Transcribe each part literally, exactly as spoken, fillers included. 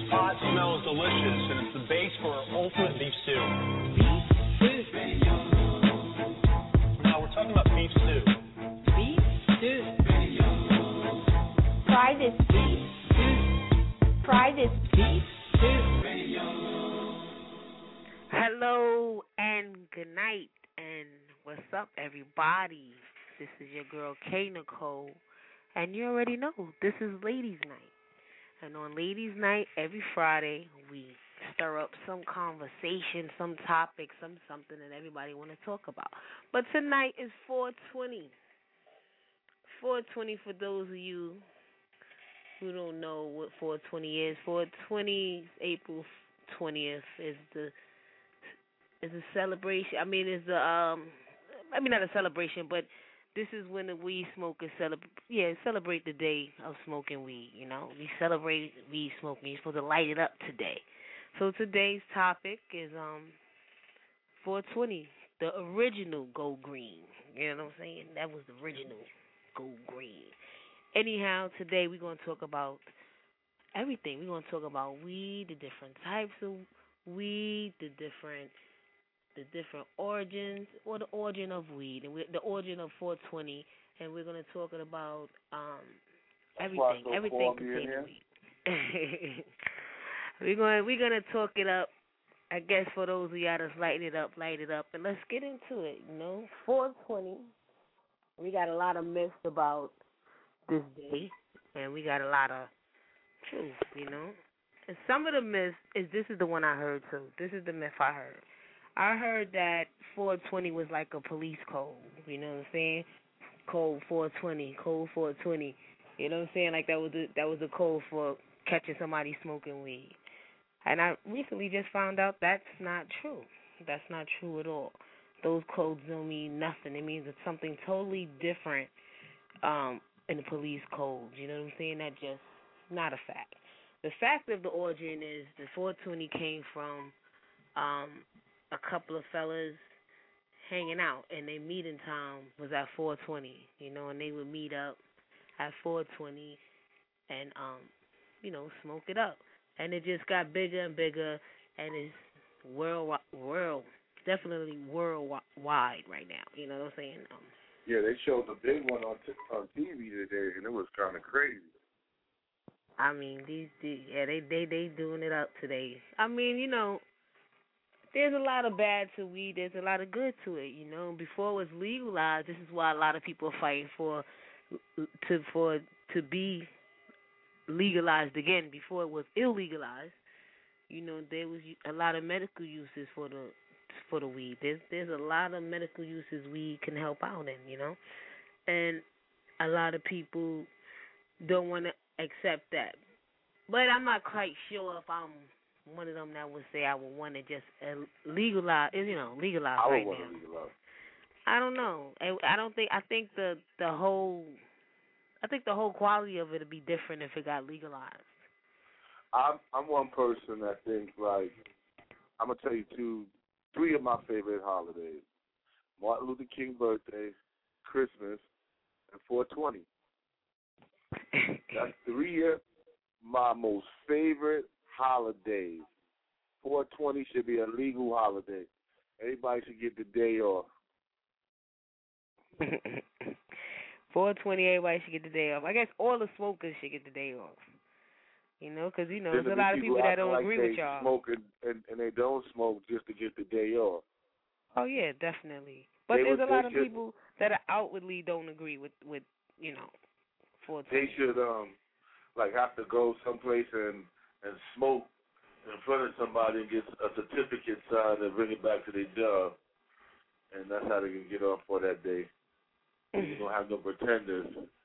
pot smells delicious, and it's the base for our ultimate beef stew. Beef stew. Now we're talking about beef stew. Beef stew. Try this beef stew. Try this beef stew. Hello and good night, and what's up, everybody? This is your girl K Nicole, and you already know this is Ladies Night. And on Ladies Night, every Friday, we stir up some conversation, some topic, some something that everybody want to talk about. But tonight is four twenty. four twenty, for those of you who don't know what four twenty is, four twenty, April twentieth, is the is a celebration. I mean, it's the um, I mean not a celebration, but this is when the weed smokers celebrate. Yeah, celebrate the day of smoking weed. You know, we celebrate weed smoking. You're supposed to light it up today. So today's topic is um four twenty, the original Go Green. You know what I'm saying? That was the original Go Green. Anyhow, today we're gonna talk about everything. We're gonna talk about weed, the different types of weed, the different the different origins, or the origin of weed, and we, the origin of four twenty, and we're going to talk about um, everything, everything containing weed. we're going we're going to talk it up. I guess for those of y'all that's lighting it up, light it up, and let's get into it. You know, four twenty. We got a lot of myths about this day, and we got a lot of truth. You know, and some of the myths is this is the one I heard too. This is the myth I heard. I heard that four twenty was like a police code, you know what I'm saying? Code four twenty, code four twenty. You know what I'm saying? Like that was the, that was the code for catching somebody smoking weed. And I recently just found out that's not true. That's not true at all. Those codes don't mean nothing. It means it's something totally different um, in the police codes. You know what I'm saying? That's just not a fact. The fact of the origin is the four twenty came from um, a couple of fellas hanging out, and their meeting time was at four twenty, you know, and they would meet up at four twenty and, um, you know, smoke it up. And it just got bigger and bigger, and it's world, world, definitely worldwide right now, you know what I'm saying? Um, yeah, they showed the big one on t- on T V today, and it was kind of crazy. I mean, these, these, yeah, they, they, they doing it up today. I mean, you know, there's a lot of bad to weed. There's a lot of good to it. You know, before it was legalized, this is why a lot of people are fighting for to for to be legalized again. Before it was illegalized, you know, there was a lot of medical uses for the for the weed. There's there's a lot of medical uses weed can help out in. You know, and a lot of people don't want to accept that. But I'm not quite sure if I'm one of them that would say I would want to just uh, legalize, you know, legalize I would right want now. to legalize. I don't know. I, I don't think. I think the the whole, I think the whole quality of it would be different if it got legalized. I'm I'm one person that thinks like I'm gonna tell you two, three of my favorite holidays: Martin Luther King birthday, Christmas, and four twenty. That's three of my most favorite holidays. four twenty should be a legal holiday. Everybody should get the day off. four twenty, everybody should get the day off. I guess all the smokers should get the day off. You know, because, you know, there's a lot of people that don't like agree they with y'all. Smoke and, and, and they don't smoke just to get the day off. Oh, yeah, definitely. But they there's would, a lot of should, people that outwardly don't agree with, with you know, four twenty. They should, um, like, have to go someplace and, and smoke in front of somebody and get a certificate signed and bring it back to their job. And that's how they can get off for that day. You don't have no pretenders.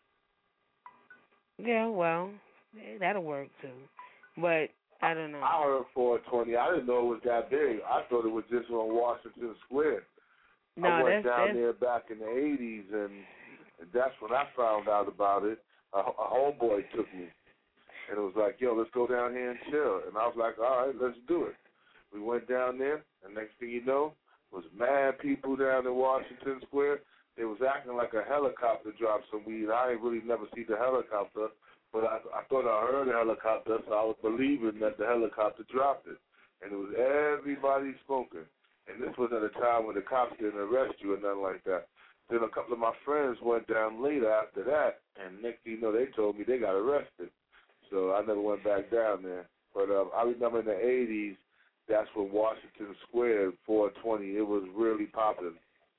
Yeah, well, that'll work too. But I don't know. I heard four twenty. I didn't know it was that big. I thought it was just on Washington Square. No, I went that's, down that's... there back in the eighties, and, and that's when I found out about it. A, a homeboy took me. And it was like, yo, let's go down here and chill. And I was like, all right, let's do it. We went down there, and next thing you know, was mad people down in Washington Square. They was acting like a helicopter dropped some weed. I ain't really never seen the helicopter, but I, I thought I heard a helicopter, so I was believing that the helicopter dropped it. And it was everybody smoking. And this was at a time when the cops didn't arrest you or nothing like that. Then a couple of my friends went down later after that, and next thing you know, they told me they got arrested. So I never went back down there. But um, I remember in the eighties, that's when Washington Square, four twenty, it was really popping.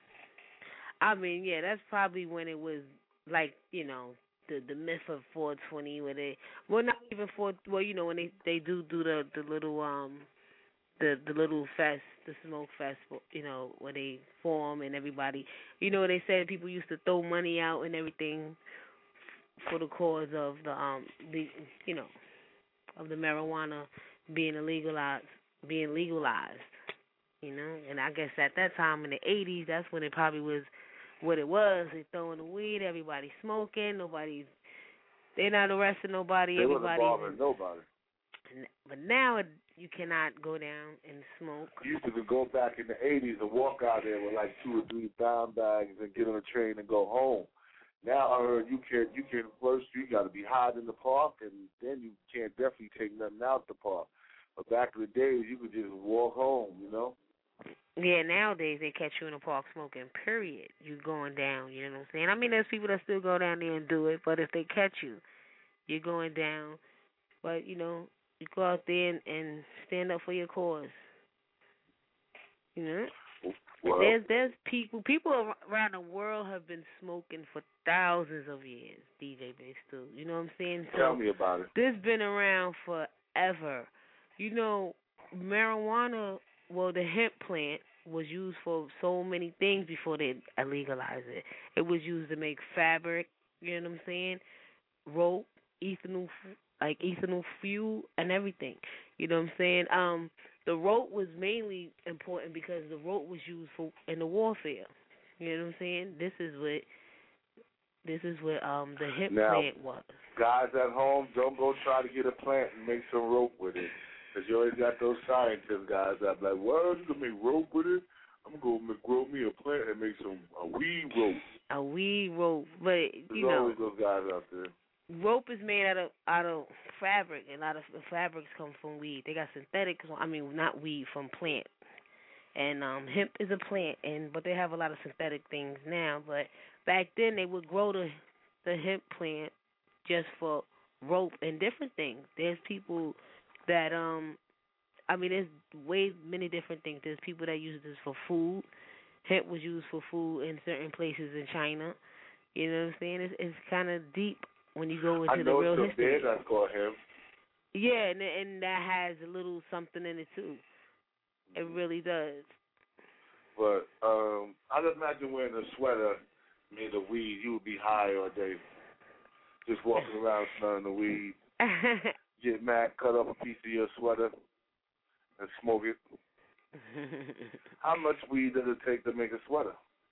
I mean, yeah, that's probably when it was like, you know, the the myth of four twenty, where they, well, not even four, well, you know, when they they do do the the little um. the the little fest, the smoke fest, you know, where they form and everybody, you know, they said people used to throw money out and everything for the cause of the um the you know of the marijuana being legalized, being legalized, you know, and I guess at that time in the eighties, that's when it probably was what it was. They throwing the weed, everybody smoking, nobody's, they're not arresting nobody, they everybody. They wasn't bothering nobody. But now it, you cannot go down and smoke. You used to go back in the eighties and walk out there with like two or three dime bags and get on a train and go home. Now I heard you can you can first you got to be hot in the park, and then you can't definitely take nothing out the park. But back in the days, you could just walk home, you know. Yeah, nowadays they catch you in the park smoking. Period. You going down. You know what I'm saying? I mean, there's people that still go down there and do it, but if they catch you, you're going down. But you know, you go out there and, and stand up for your cause. You know, well, there's there's people people around the world have been smoking for thousands of years. D J Base too. You know what I'm saying? So tell me about it. This been around forever. You know, marijuana. Well, the hemp plant was used for so many things before they legalized it. It was used to make fabric. You know what I'm saying? Rope, ethanol, like ethanol fuel, and everything. You know what I'm saying? Um, the rope was mainly important because the rope was used for in the warfare. You know what I'm saying? This is what this is what um the hemp now, plant was. Guys at home, don't go try to get a plant and make some rope with it. Because you always got those scientist guys that be like, well, you can make rope with it. I'm going to grow me a plant and make some a weed rope. A weed rope. But, There's you know, always those guys out there. Rope is made out of out of fabric, and a lot of the fabrics come from weed. They got synthetic, I mean, not weed, from plant. And um, hemp is a plant, and but they have a lot of synthetic things now. But back then, they would grow the the hemp plant just for rope and different things. There's people that um, I mean, there's way many different things. There's people that use this for food. Hemp was used for food in certain places in China. You know what I'm saying? It's, it's kind of deep when you go into the real history. I know it's a that's called hemp. Yeah, and and that has a little something in it too. It really does. But um, I'd imagine wearing a sweater made of weed, you would be high all day, just walking around smelling the weed. Get mad, cut up a piece of your sweater, and smoke it. How much weed does it take to make a sweater?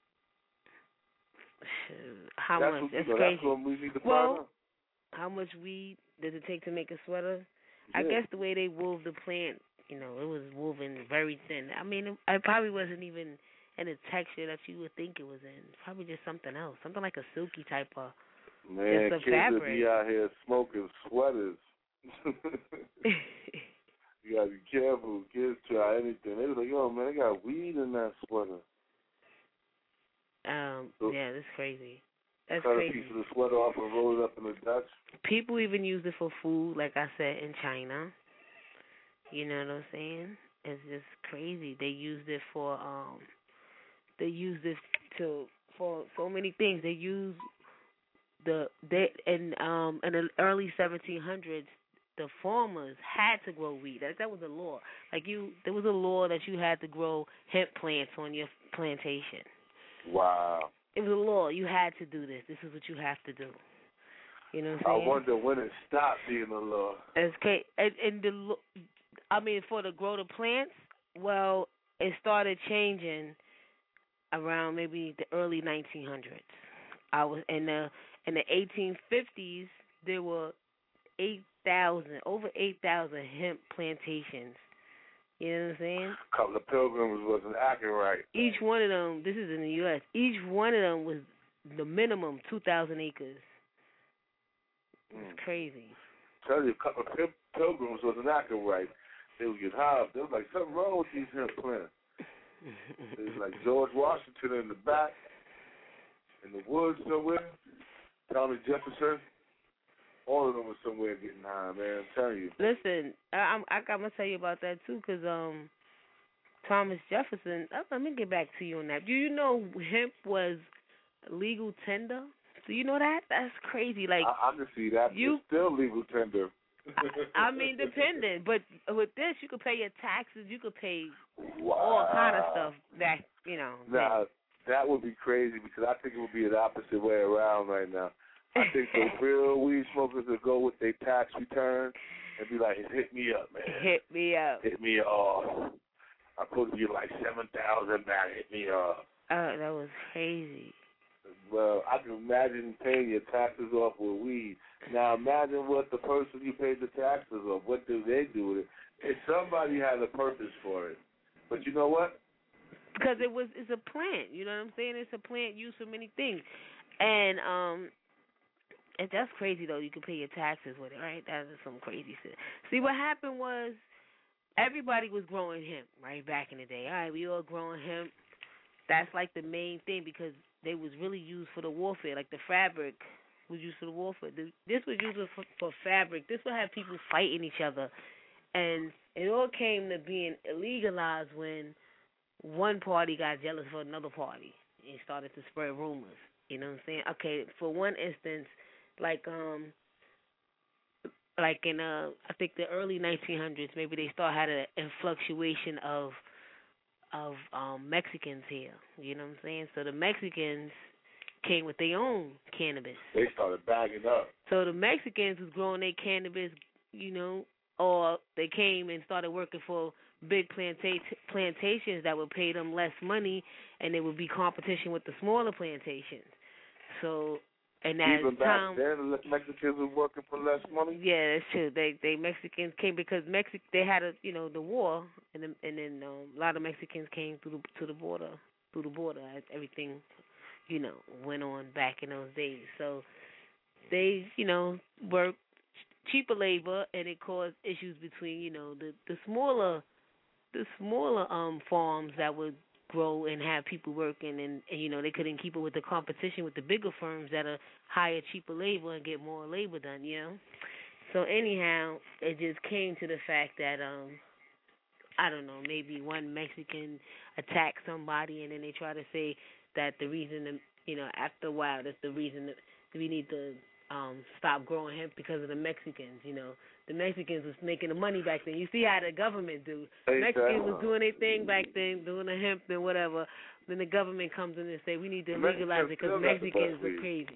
How that's much? What, That's know, crazy. That's what we need to find well, out. How much weed does it take to make a sweater? Yeah. I guess the way they wove the plant, you know, it was woven very thin. I mean, it, it probably wasn't even in the texture that you would think it was in. Probably just something else, something like a silky type of. Man, just a kids fabric. would be out here smoking sweaters. You gotta be careful. Kids try anything. They was like, yo, man, they got weed in that sweater. Um, so, yeah, that's crazy. That's cut crazy. a piece of the sweater off and roll it up in the Dutch. People even use it for food, like I said, in China. You know what I'm saying? It's just crazy. They used it for um, they used it to for so many things. They used the they in um in the early seventeen hundreds. The farmers had to grow weed. That that was a law. Like you, there was a law that you had to grow hemp plants on your plantation. Wow. It was a law. You had to do this. This is what you have to do. You know what I'm saying? I wonder when it stopped being a law. It's okay. And, and the, I mean, for the grow the plants, well, it started changing around maybe the early nineteen hundreds. I was in the in the eighteen fifties. There were eight thousand, over eight thousand hemp plantations. You know what I'm saying? A couple of pilgrims wasn't acting right. Each one of them, this is in the U S, each one of them was the minimum two thousand acres. It's crazy. Tell you, a couple of pil- pilgrims wasn't acting right. They would get high. They was like, something wrong with these hemp plants. It was like George Washington in the back, in the woods somewhere. Thomas Jefferson. All of them were somewhere getting high, man. I'm telling you. Listen, I, I'm I, I'm gonna tell you about that too, cause um, Thomas Jefferson. Uh, let me get back to you on that. Do you know hemp was legal tender? Do you know that? That's crazy. Like I, I can see that. You It's still legal tender. I, I mean, dependent, but with this, you could pay your taxes. You could pay wow. all kind of stuff that you know. Now that would be crazy because I think it would be the opposite way around right now. I think the real weed smokers would go with their tax return and be like, "Hit me up, man. Hit me up. Hit me off. I'm supposed to get like seven thousand back. Hit me up." Oh, that was crazy. Well, I can imagine paying your taxes off with weed. Now imagine what the person you paid the taxes off. What do they do with it? If somebody had a purpose for it, but you know what? Because it was, it's a plant. You know what I'm saying? It's a plant used for many things, and um. And that's crazy, though. You can pay your taxes with it, right? That is some crazy shit. See, what happened was everybody was growing hemp, right, back in the day. All right, we all growing hemp. That's, like, the main thing because they was really used for the warfare. Like, the fabric was used for the warfare. This was used for, for fabric. This would have people fighting each other. And it all came to being illegalized when one party got jealous for another party and started to spread rumors. You know what I'm saying? Okay, for one instance, like um, like in uh, I think the early nineteen hundreds, maybe they start had an influctuation of of um Mexicans here. You know what I'm saying? So the Mexicans came with their own cannabis. They started bagging up. So the Mexicans was growing their cannabis, you know, or they came and started working for big planta- plantations that would pay them less money, and there would be competition with the smaller plantations. So, and as Even time, back then, the Mexicans were working for less money. Yeah, that's true. They they Mexicans came because Mexic they had a you know the war, and then, and then um, a lot of Mexicans came through the to the border through the border as everything, you know, went on back in those days. So they you know worked cheaper labor, and it caused issues between you know the the smaller the smaller um farms that would grow and have people working, and, and you know they couldn't keep it with the competition with the bigger firms that are hire cheaper labor and get more labor done, you know. So anyhow, it just came to the fact that um I don't know, maybe one Mexican attacked somebody, and then they try to say that the reason, that, you know, after a while, that's the reason that we need to um stop growing hemp because of the Mexicans, you know. The Mexicans was making the money back then. You see how the government do. The Mexicans was doing their thing back then, doing the hemp and whatever. Then the government comes in and say, we need to legalize it because Mexicans are crazy.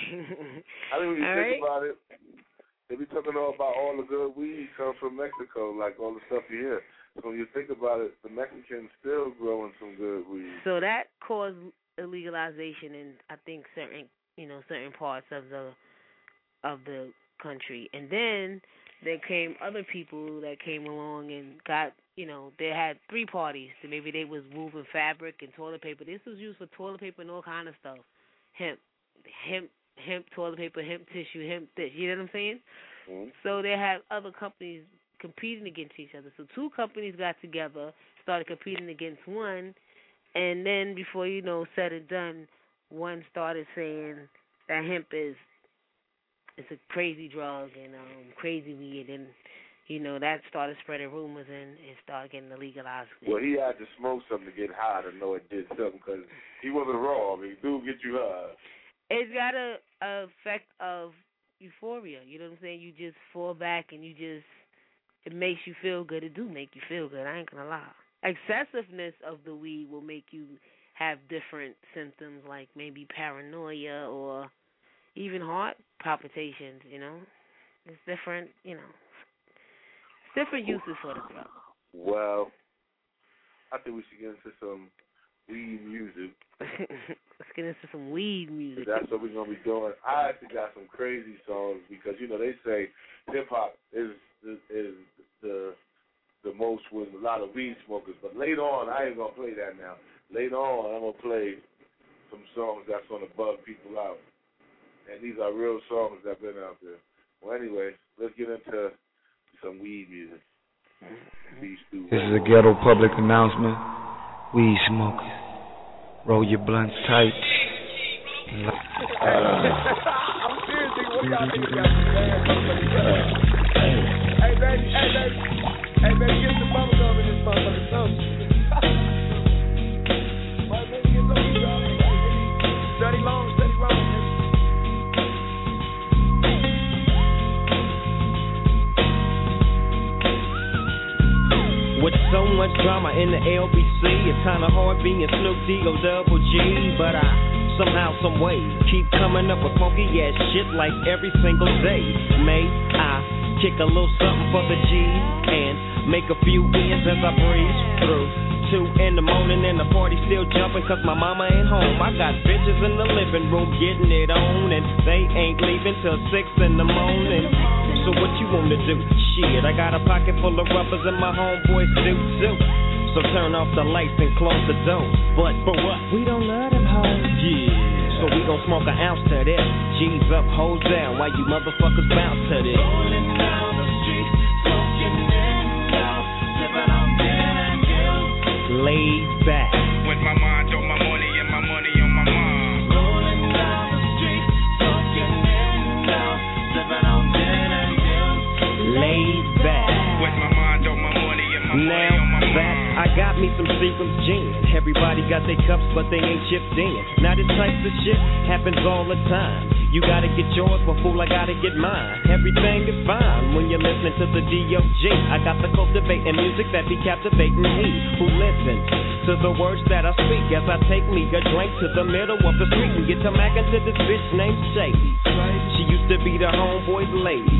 I mean, when you all think right? about it, they be talking all about all the good weed comes from Mexico, like all the stuff you hear. So when you think about it, the Mexicans still growing some good weed. So that caused illegalization in, I think, certain, you know, certain parts of the of the country. And then there came other people that came along and got, you know, they had three parties. So maybe they was moving fabric and toilet paper. This was used for toilet paper and all kind of stuff. Hemp, hemp, hemp toilet paper, hemp tissue, hemp this. You know what I'm saying? Mm-hmm. So they had other companies competing against each other. So two companies got together, started competing against one, and then before you know, said and done, one started saying that hemp is it's a crazy drug and um, crazy weed, and you know that started spreading rumors and it started getting legalized. Well, he had to smoke something to get high to know it did something because he wasn't wrong. I mean, dude, get you high. It's got a, a effect of euphoria. You know what I'm saying? You just fall back and you just it makes you feel good. It do make you feel good. I ain't gonna lie. Excessiveness of the weed will make you have different symptoms like maybe paranoia or even heart palpitations, you know. It's different, you know. It's different uses for the drug. Well, I think we should get into some weed music. Let's get into some weed music. That's what we're going to be doing. I actually got some crazy songs because, you know, they say hip-hop is, is, is the the most with a lot of weed smokers. But later on, I ain't going to play that now. Later on, I'm going to play some songs that's going to bug people out. And these are real songs that have been out there. Well, anyway, let's get into some weed music. This is a ghetto public announcement. Weed smokers, roll your blunts tight. I'm serious, nigga. What y'all niggas got to say? Hey, baby, hey, baby. Hey, baby, get some bubble gum in this motherfucker. Something. Well, maybe get some weed, y'all. Study long, study wrong, nigga. With so much drama in the L B C, it's kinda hard being Snoop D O Double G, but I somehow, some way keep coming up with funky ass shit like every single day. May I kick a little something for the G and make a few ends as I breeze through. Two in the morning and the party still jumping cause my mama ain't home. I got bitches in the living room getting it on and they ain't leaving till six in the morning. So what you wanna do? Shit, I got a pocket full of rubbers and my homeboys do too. So turn off the lights and close the door. But for what? We don't love them hoes. Yeah. So we gon' smoke an ounce to this. G's up, hoes down, while you motherfuckers bounce to this. Rolling down the street, smoking in down, sipping on gin and juice. Laid back. With my mind on my money and my money on my mind. Rolling down the street, smoking in down, sipping on gin and juice. Laid back. With my mind on my money and my money on my mind. Back, I got me some Seagram's gin. Everybody got their cups, but they ain't chipped in. Now this type of shit happens all the time. You gotta get yours, but fool, I gotta get mine. Everything is fine when you're listening to the D O G. I got the cultivating music that be captivating he who listens to the words that I speak as I take me a drink to the middle of the street and get to mackin' to this bitch named Shady. She used to be the homeboy's lady.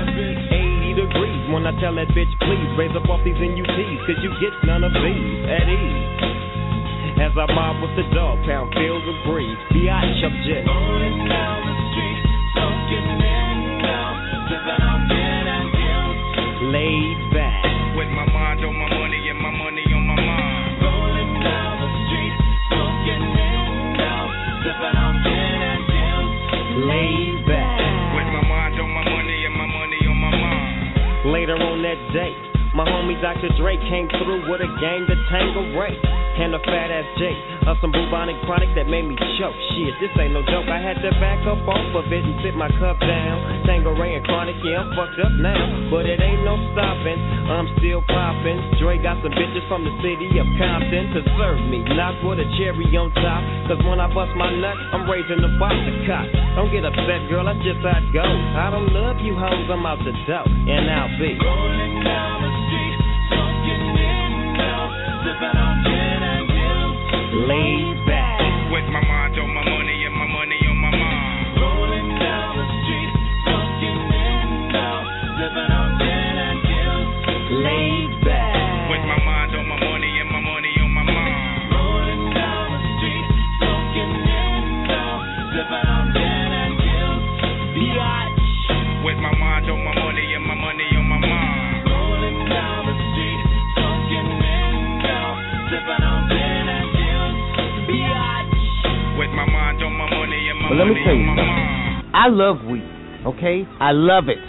eighty degrees when I tell that bitch, please raise up off these N U Ts, cause you get none of these at ease. As I mob with the dog pound, feel the breeze. B.I.H. I'm just rolling down the street, soaking in down, sipping on gin and juice. Laid back. With my mind on my money and my money on my mind. Rolling down the street, smoking in down, sipping on gin and juice. Laid back. With my mind on my money and my money on my mind. Later on that day, my homie Doctor Dre came through with a gang to Tango Ray and a fat ass J of some bubonic chronic that made me choke. Shit, this ain't no joke. I had to back up off of it and sit my cup down. Tango Ray and chronic, yeah, I'm fucked up now, but it ain't no stopping. I'm still popping. Dre got some bitches from the city of Compton to serve me, not with a cherry on top. Cause when I bust my nut, I'm raising the box of cock. Don't get upset, girl, that's just how it goes. I don't love you hoes, I'm out the dough, and I'll be rolling down the street, smoking in now, sipping on gin and juice. Laid back. With my mind on my money and my money on my mind. Rolling down the street, smoking in now, sipping on gin and juice. Laid back. With my mind on my money and my money on my mind. Rolling down the street, smoking in now, sipping on gin and juice. B.I.H. With my mind on my money and my money on my mind. Rolling down the street, smoking in now, sipping on gin and juice. B.I.H. With my mind on my money and my well, let me money tell on you my something. mind. I love weed, okay? I love it.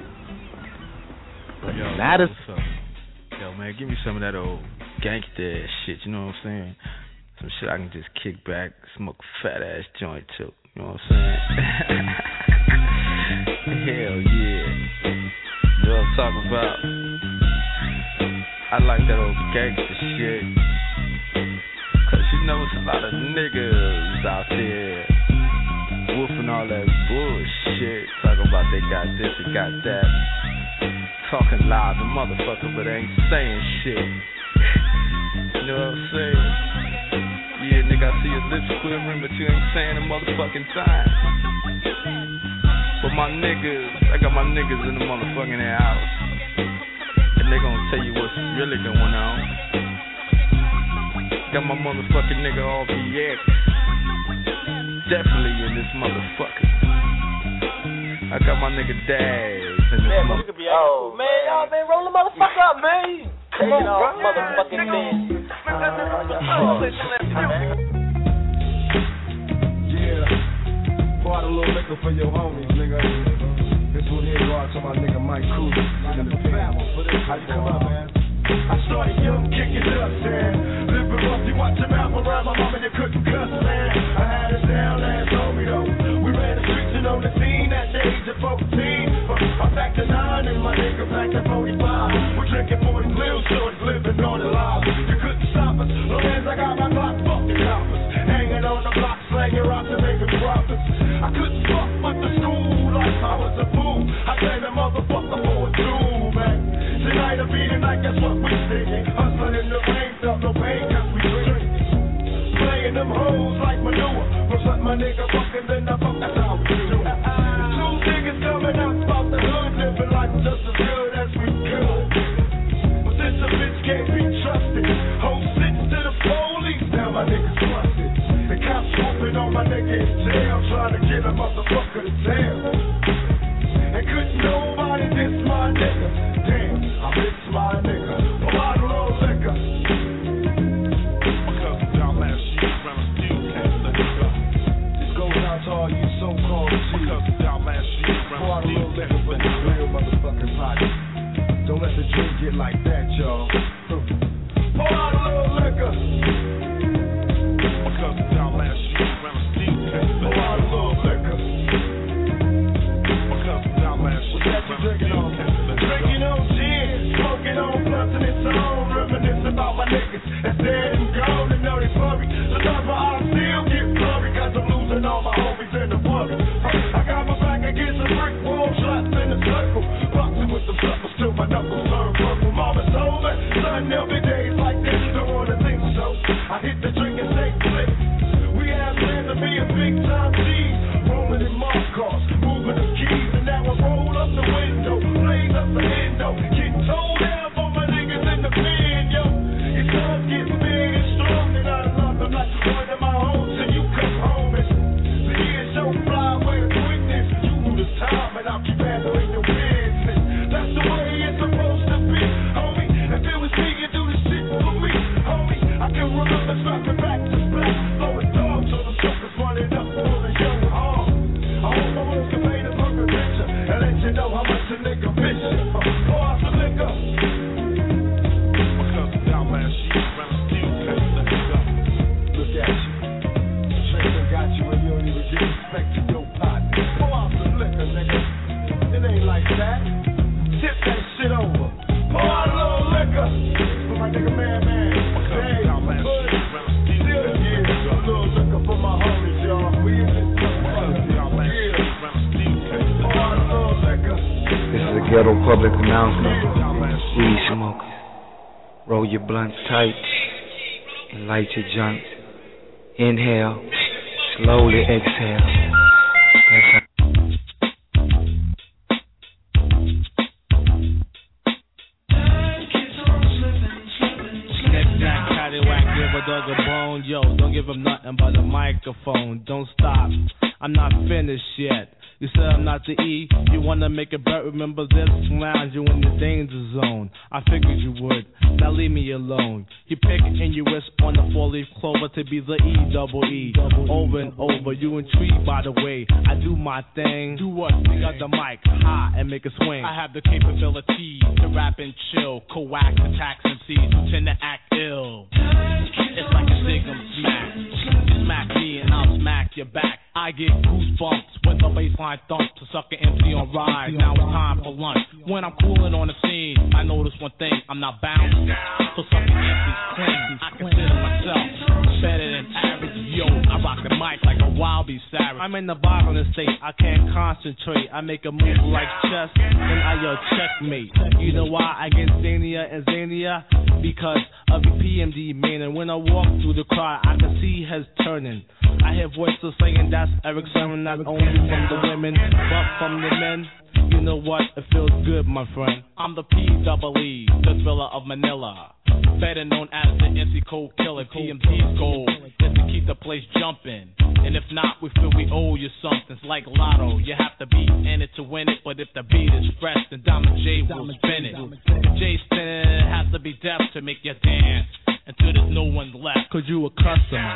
But Yo, not as what's up? Yo, man, give me some of that old gangsta ass shit, you know what I'm saying? Some shit I can just kick back, smoke a fat ass joint too, you know what I'm saying? Hell yeah. You know what I'm talking about? I like that old gangsta shit. Cause you know it's a lot of niggas out there woofing all that bullshit, talking about they got this, they got that. Talking loud, the motherfucker, but ain't saying shit. You know what I'm saying? Yeah, nigga, I see your lips quivering, but you ain't saying a motherfucking thing. But my niggas, I got my niggas in the motherfucking house, and they gonna tell you what's really going on. Got my motherfucking nigga R B X, definitely in this motherfucker. I got my nigga Daz. Man, we could be oh, man, y'all been rolling the motherfucker up, man. Come on, bro. Motherfucking man. Yeah. Bought a little liquor for your homies, nigga. This one here go out to my nigga Mike Cruz. In the pen. How you come up, man? I started young, kicking up, man. Living rough, you watch your mouth around my mama, you couldn't cuss, man. I had it down, last homie, though. We ran the streets and on the scene at the age of fourteen. I'm back to nine and my nigga back to forty-five. We're drinking forty little shorts, living on the live. You couldn't stop us, long as I got my block, fuck the coppers. Hanging on the block, slanging rocks and making profits. I couldn't fuck with the school like I was a fool. I claimed a motherfucker for a tool, man. Tonight will be the night, that's what we singing. Hustling in the rain, felt no pain, cause we drinking. Playing them hoes like manure. First let my nigga fucking, then I fuck, that's how we do it. Two niggas coming out about the hood, living life just as good as we could. But since a bitch can't be trusted, hoes sits to the police, now my niggas busted. The cops whooping on my nigga in jail, trying to get a motherfucker to jail. And couldn't nobody diss my nigga. Damn, I miss my nigga. A bottle of liquor. Because down last year, when I still can't let it go. This goes out to all you so-called G's. Because down last year, when I still can't let it go. Real motherfucking potty. Don't let the drink get like that, y'all. Pour out a little liquor. Because down last year, when I still can't let it go. Pour out a little liquor. Because down last year, when I still can't let it go. Drinking on gin, smoking on blunts and it's on. Reminiscing about my niggas that's dead and gone and know they blurry. Sometimes my eyes still get blurry cause I'm losing all my homies in the worry. I got my back against a brick wall, shots in a circle. Boxing with the suckers till my knuckles turn purple. Mama told me, son, there'll be days like this. Don't wanna think so. I hit the drink and say flip. We have plans to be a big time G's. Rolling in mob cars, moving the keys. And now I roll up the window, blaze up the endo. Get told down for my niggas in the pen, yo. Your son's getting big and strong, and I love them like one of my own. So you come home and the years so fly away with quickness. You knew the time, and I'll keep handling your business. That's the way it's supposed to be, homie. If it was me, you do the shit for me, homie. I can remember strapping back to back, blowing dogs on the suckers running up for the young arm. I hope my words can paint a perfect picture and let you know how much a nigga miss you. Pour out the liquor. Because down last year, when I still can't let it go. Look at you. Drinking got you and you don't even get respect to your partner. Pour out some liquor, nigga. It ain't like that. Tip that shit over. Pour out a little liquor. For my nigga Man Man. Hey, down last year, when I still can't let it go. A little liquor for my homies, y'all. We in this motherfucker. This is a ghetto public announcement. Weed smokers, roll your blunts tight and light your joints. Inhale, slowly exhale. That's how. Give a dog a bone, yo, don't give him nothing but a microphone. Don't stop, I'm not finished yet. You said I'm not the E, you wanna make it better, remember this lounge, you in the danger zone. I figured you would, now leave me alone. You pick and you wish on the four-leaf clover to be the E double E. Over and over, you intrigued by the way I do my thing. Do what? We got the mic high and make a swing. I have the capability to rap and chill, coax attacks M Cs who tend to act ill. It's like a signal smack. You smack me and I'll smack your back. I get goosebumps when the baseline thumps to suck an M C on ride. Now it's time for lunch. When I'm cooling on the scene, I notice one thing, I'm not bound. So sucking M Cs clean. I consider myself better than average. Yo, I rock the mic like a wild beast savage. I'm in the violent state, I can't concentrate. I make a move like chess, and I yell checkmate. You know why I get Zania and Zania? Because of the P M D man, and when I walk through the crowd, I can see heads turning. I hear voices saying that's Eric Sermon, not only from the women, but from the men. You know what? It feels good, my friend. I'm the P double E, the thriller of Manila. Better known as the M C Cold Killer. P M D's goal is to keep the place jumping. And if not, we feel we owe you something. It's like Lotto, you have to be in it to win it. But if the beat is fresh, then Diamond J will spin it. If J's spinning it, it has to be deaf to make you dance until there's no one left. Cause you a customer.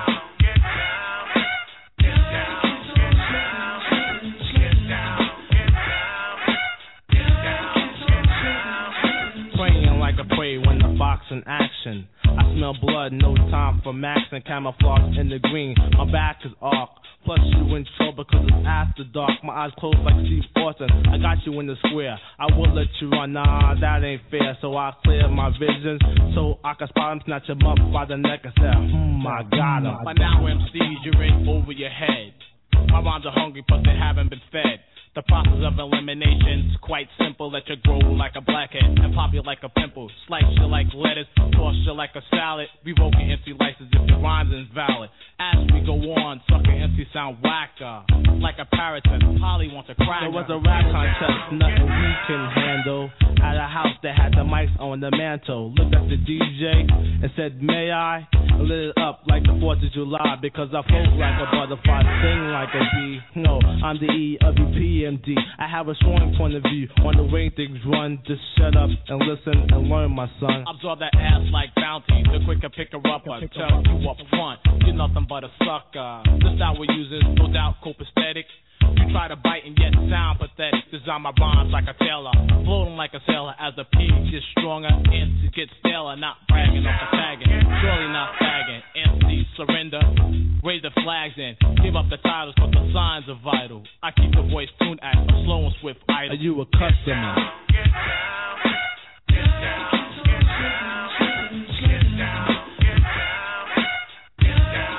like a prey when the fox in action. I smell blood, no time for max and camouflage in the green. My back is off, plus you in trouble because it's after dark. My eyes closed like Steve Austin. I got you in the square. I will let you run, nah, that ain't fair. So I clear my vision so I can spot him, snatch him up by the neck and say, hmm, I got him. By now, M Cs, you're in over your head. My rhymes are hungry, but they haven't been fed. The process of elimination's quite simple. Let you grow like a blackhead and pop you like a pimple. Slice you like lettuce, toss you like a salad. Revoke your M C license if your rhymes invalid. As we go on, sucker M C sound whacker. Like a parrot that Polly wants to crack. There was a rap contest, nothing we can handle. At a house that had the mics on the mantle. Looked at the D J and said, may I? Lit it up like the fourth of July. Because I float like a butterfly, sing like a bee. No, I'm the E of the P M D. I have a strong point of view on the way things run. Just shut up and listen and learn, my son. Absorb that ass like bounty. The quicker pick her up, I tell you up front. You're nothing but a sucker. The style we use is no doubt copacetic. You try to bite and yet sound pathetic. Design my rhymes like a tailor, floating like a sailor. As the P gets stronger, M Cs get staler. Not bragging off the tagging, surely not fagging. M Cs surrender, raise the flags and give up the titles, but the signs are vital. I keep the voice tuned at a slow and swift idle. Are you a customer? Get down, get down, get down, get down, get down, get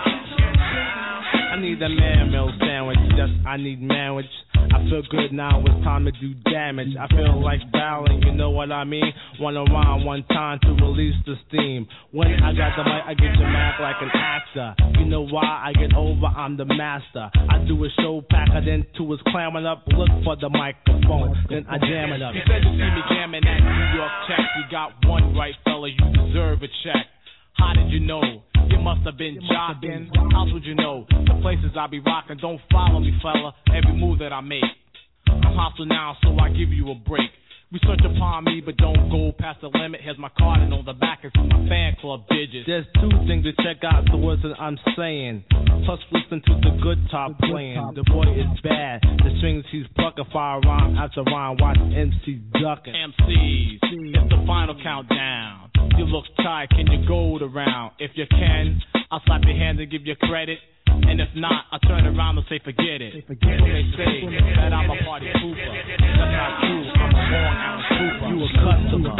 down. I need a man meal sandwich, yes, I need manwich. I feel good now, it's time to do damage. I feel like battling, you know what I mean? Wanna rhyme one time to release the steam. When I got the mic, I get your mouth like an actor. You know why I get over, I'm the master. I do a show packer, then two is clamming up. Look for the microphone, then I jam it up. You said you see me jamming at New York Check. You got one right, fella, you deserve a check. How did you know? You must have been jocking. How would you know? The places I be rocking. Don't follow me, fella. Every move that I make. I'm hostile now, so I give you a break. Research upon me, but don't go past the limit. Here's my card, and on the back is my fan club digits. There's two things to check out the words that I'm saying. Plus, listen to the good top playing. The boy is bad. The strings he's plucking, fire rhyme after rhyme. Watch M C ducking. M Cs, it's the final countdown. You look tired, can you go the round? If you can, I'll slap your hand and give you credit. And if not, I'll turn around and say forget it. Forget they say that I'm a party pooper. That's not true, I'm a born Alice Cooper. You a customer.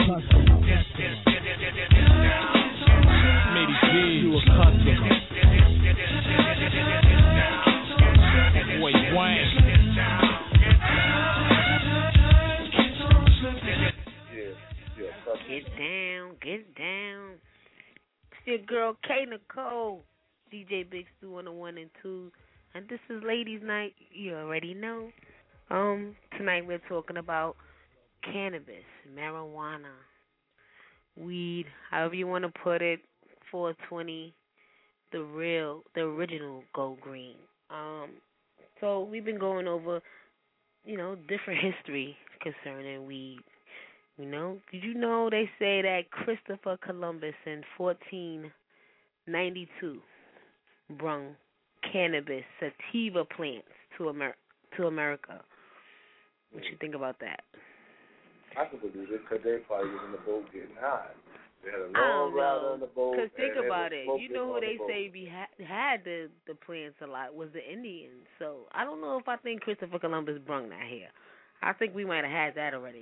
Smitty G, you a customer. Boy Wayne. Get down, get down. It's your girl K Nicole. D J Big Stu on the one and two, and this is Ladies Night. You already know. Um, tonight we're talking about cannabis, marijuana, weed, however you want to put it. four twenty, the real, the original Go Green. Um, so we've been going over, you know, different history concerning weed. You know, did you know they say that Christopher Columbus in fourteen ninety-two brung cannabis sativa plants to Amer- to America. What you think about that? I can believe it because they probably was in the boat getting high. They had a long ride on the boat. Because think about it. You know who they say be ha- had the, the plants a lot was the Indians. So I don't know if I think Christopher Columbus brung that here. I think we might have had that already.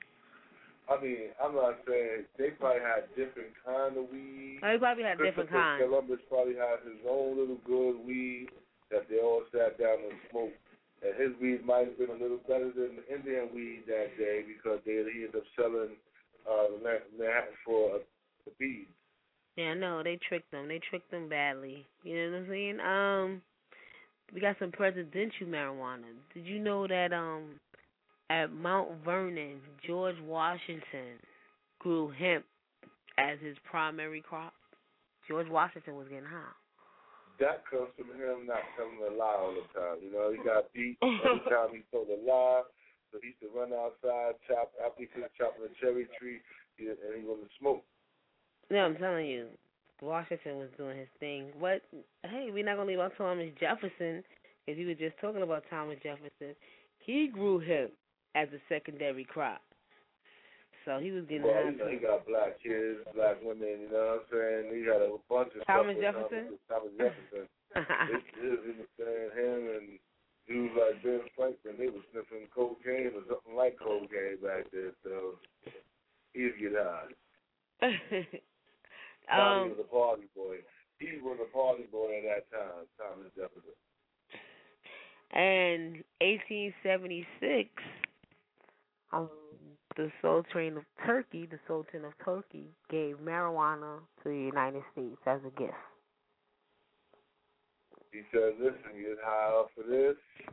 I mean, I'm not saying they probably had different kind of weed. Oh, they probably had different kinds. Columbus probably had his own little good weed that they all sat down and smoked. And his weed might have been a little better than the Indian weed that day because they he ended up selling uh, Manhattan for uh, the beads. Yeah, no, they tricked them. They tricked them badly. You know what I'm saying? Um, we got some presidential marijuana. Did you know that um? At Mount Vernon, George Washington grew hemp as his primary crop? George Washington was getting high. That comes from him not telling a lie all the time. You know, he got beat every time he told a lie. So he used to run outside, chop after he finished chopping a cherry tree, and he wanted to smoke. No, I'm telling you, Washington was doing his thing. What? Hey, we're not gonna leave out Thomas Jefferson, because you were just talking about Thomas Jefferson. He grew hemp as a secondary crop. So he was getting well, high you know, too. he got black kids, black women, you know what I'm saying? He got a bunch of Thomas stuff. Jefferson? Thomas Jefferson. This is, you know, saying him and dudes like Ben Franklin, they was sniffing cocaine or something like cocaine back there, so he'd get high. um, Tommy was a party boy. He was a party boy at that time, Thomas Jefferson. And eighteen seventy-six, um, the Sultan of Turkey, the Sultan of Turkey, gave marijuana to the United States as a gift. He said, "Listen, you get high off of this.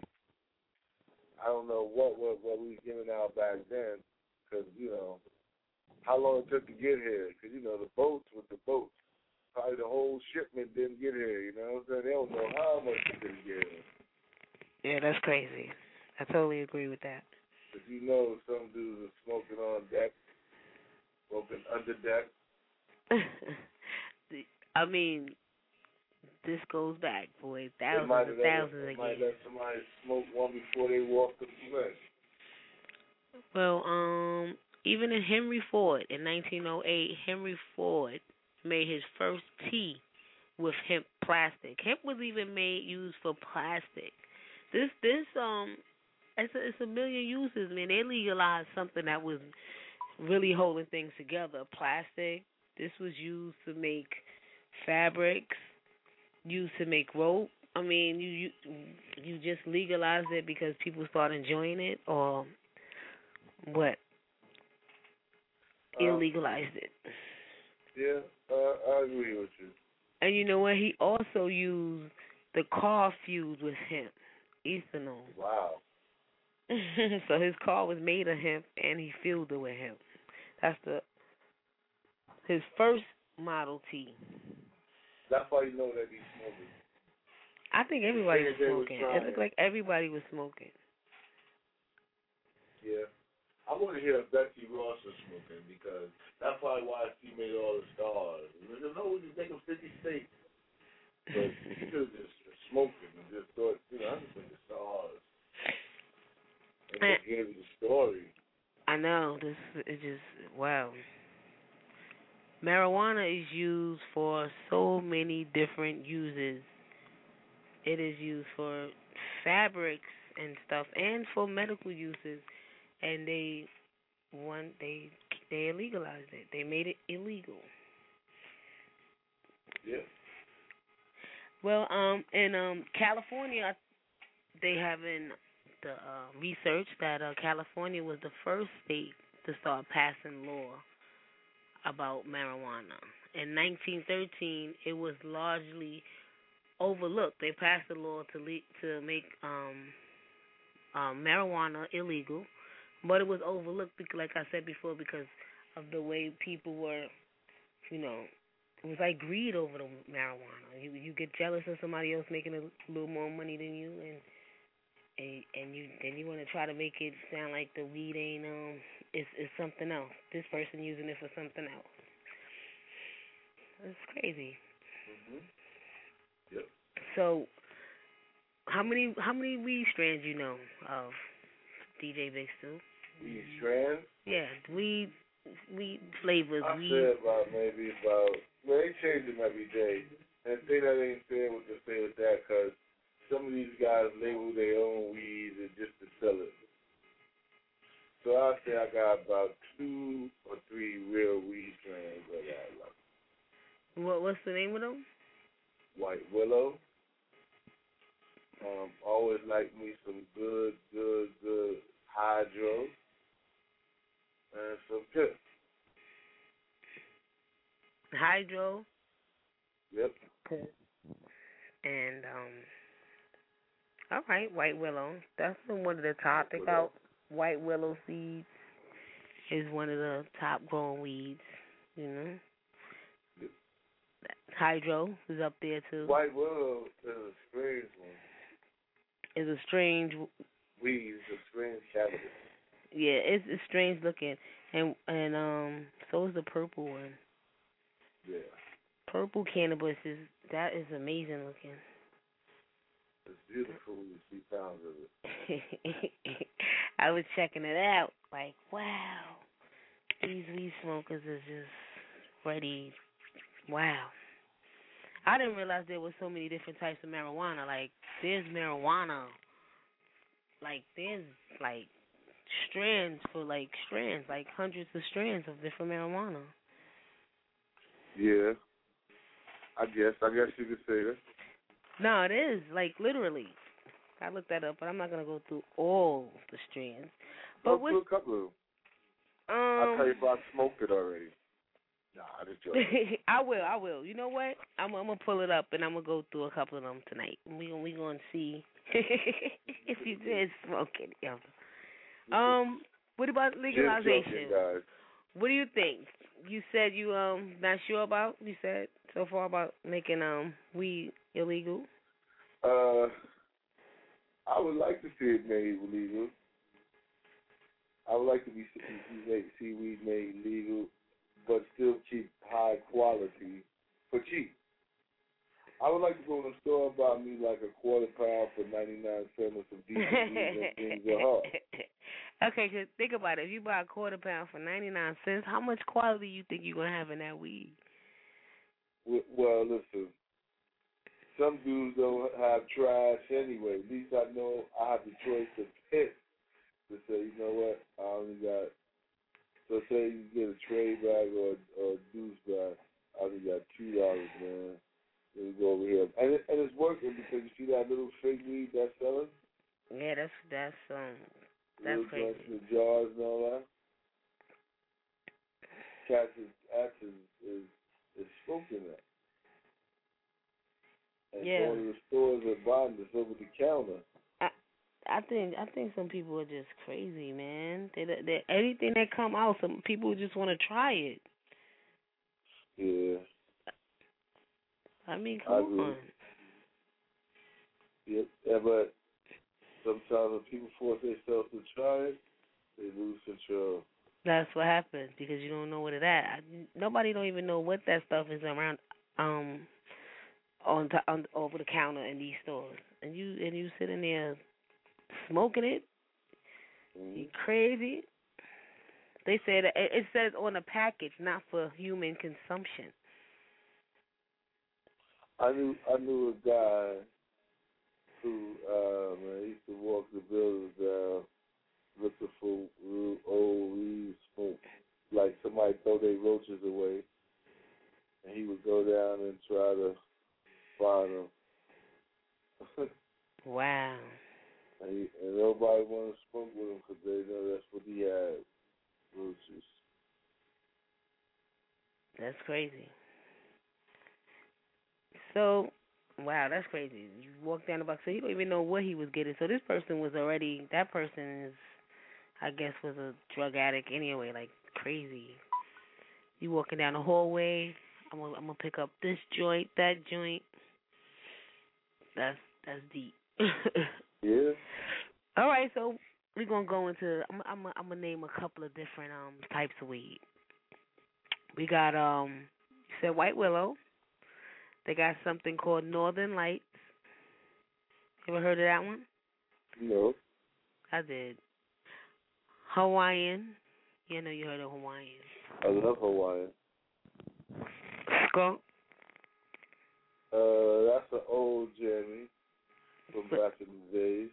I don't know what what, what we was giving out back then, because you know how long it took to get here. Because you know the boats with the boats, probably the whole shipment didn't get here. You know what I'm saying? They don't know how much it didn't get here. Yeah, that's crazy. I totally agree with that. But you know, some dudes are smoking on deck, smoking under deck. I mean, this goes back, boy, thousands might and let, thousands they of might years. let somebody smoke one before they walk the flesh. Well, um, even in Henry Ford in nineteen oh eight, Henry Ford made his first tea with hemp plastic. Hemp was even made used for plastic. This this um, it's a, it's a million uses, man. They legalized something that was really holding things together. Plastic. This was used to make fabrics, used to make rope. I mean, you you you just legalized it because people start enjoying it, or what? Um, Illegalized it. Yeah, uh, I agree with you. And you know what? He also used the car fused with hemp, ethanol. Wow. So his car was made of hemp, and he fueled it with hemp. That's the his first Model T. That's why you know that he's smoking. I think everybody was They- they was smoking. trying. It looked like everybody was smoking. Yeah. I want to hear if Betsy Ross is smoking because that's probably why she made all the stars. You know, you make them fifty states. But she could have just smoking and just thought, you know, I just make the stars. And Eh. just gave you the story. I know. This is just, wow. Marijuana is used for so many different uses. It is used for fabrics and stuff, and for medical uses. And they, one, they they illegalized it. They made it illegal. Yeah. Well, um, in um California, they have in the uh, research that uh, California was the first state to start passing law about marijuana. In nineteen thirteen, it was largely overlooked. They passed a law to le- to make um, um, marijuana illegal, but it was overlooked because, like I said before, because of the way people were, you know, it was like greed over the marijuana. You you get jealous of somebody else making a little more money than you, and and, and you then you want to try to make it sound like the weed ain't um it's it's something else. This person using it for something else. It's crazy. Mhm. Yep. So, how many how many weed strands you know of, D J Big Stu? Weed strands? Yeah, weed weed flavors. I weed. said about maybe about, well, they change them every day. And say that ain't fair what to say with that, because some of these guys label their own weed and just to sell it. So I say I got about two or three real weed strands I got. Like What what's the name of them? White Willow. Um, always like me some good, good, good hydro. And some pip. Hydro. Yep. And um, all right, white willow. That's one of the top. They got white willow seeds. Is one of the top growing weeds. You know. Yep. Hydro is up there too. White willow is a strange one. Is a strange weed. Is a strange cannabis. Yeah, it's it's strange looking, and and um, so is the purple one. Yeah. Purple cannabis is that is amazing looking. It's beautiful when you see pounds of it. I was checking it out, like wow, These weed smokers is just ready. Wow. I didn't realize there was so many different types of marijuana. Like, there's marijuana. Like, there's, like, strands for, like, strands. Like, hundreds of strands of different marijuana. Yeah. I guess. I guess you could say that. No, it is. Like, literally. I looked that up, but I'm not going to go through all the strands. But Go through a couple of them. Um, I'll tell you if I smoked it already. Nah, I just joking. I will, I will. You know what? I'm, I'm gonna pull it up and I'm gonna go through a couple of them tonight. We we gonna see if you did smoke any of them. Um, what about legalization? Guys. What do you think? You said you um not sure about. You said so far about making um weed illegal. Uh, I would like to see it made legal. I would like to be see, see weed made legal, but still keep high quality for cheap. I would like to go in the store and buy me like a quarter pound for ninety-nine cents with some decent weed and things are hard. Okay, cause think about it. If you buy a quarter pound for ninety-nine cents, how much quality you think you're going to have in that weed? Well, listen, some dudes don't have trash anyway. At least I know I have the choice to pick to say, you know what, I only got, so say you get a tray bag or, or a deuce bag, I only got two dollars, man. Let me go over here. And, it, and it's working because you see that little fake weed that's selling? Yeah, that's, that's, um, that's little crazy. The jars and all that. Cats is, is, is, is smoking that. And yeah. going to the stores and buying this over the counter. I think I think some people are just crazy, man. They, they anything that come out, some people just want to try it. Yeah. I mean, come I on. Yeah, yeah, but sometimes when people force themselves to try it, they lose control. That's what happens because you don't know what it at. I, nobody don't even know what that stuff is around um on, to, on over the counter in these stores, and you and you sitting there smoking it. Mm-hmm. You crazy? They said it, it says on the package, not for human consumption. I knew I knew a guy who uh, man, he used to walk the buildings down looking for real old weed smoke. Like somebody throw their roaches away, and he would go down and try to find them. Wow. And, he, and nobody wanted to smoke with him because they know that's what he had, roaches. That's crazy. So, wow, that's crazy. You walk down the block, so you don't even know what he was getting. So this person was already, that person is, I guess, was a drug addict anyway, like crazy. You walking down the hallway, I'm gonna, I'm gonna pick up this joint, that joint. That's that's deep. Yeah. All right, so we're gonna go into. I'm, I'm, I'm gonna name a couple of different um types of weed. We got um, you said White Willow. They got something called Northern Lights. Ever heard of that one? No. I did. Hawaiian. You know you heard of Hawaiian. I love Hawaiian. Skunk. Uh, that's an old jammy from back in the days.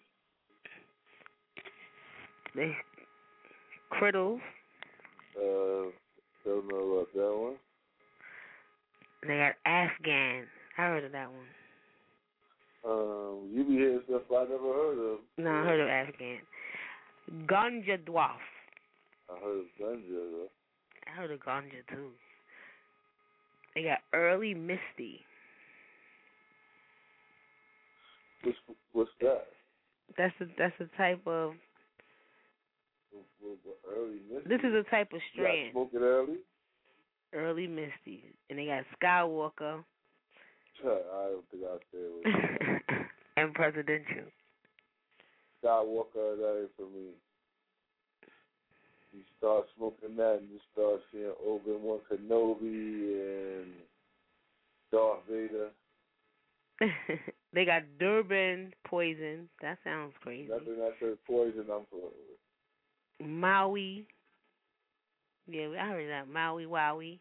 They Criddles. Uh, don't know about that one. They got Afghan. I heard of that one. Um, you be hearing stuff I never heard of. No, I heard of Afghan. Ganja Dwarf. I heard of Ganja, though. I heard of Ganja, too. They got Early Misty. What's, what's that? That's a, that's a type of... What, what, early Misty? This is a type of strand. You got smoking early? Early Misty. And they got Skywalker. I don't think I'll stay with you. And Presidential. Skywalker, that ain't for me. You start smoking that and you start seeing Obi-Wan Kenobi and Darth Vader. They got Durban Poison. That sounds crazy. Nothing that says poison I'm for. Maui. Yeah, I heard that. Maui Wowie.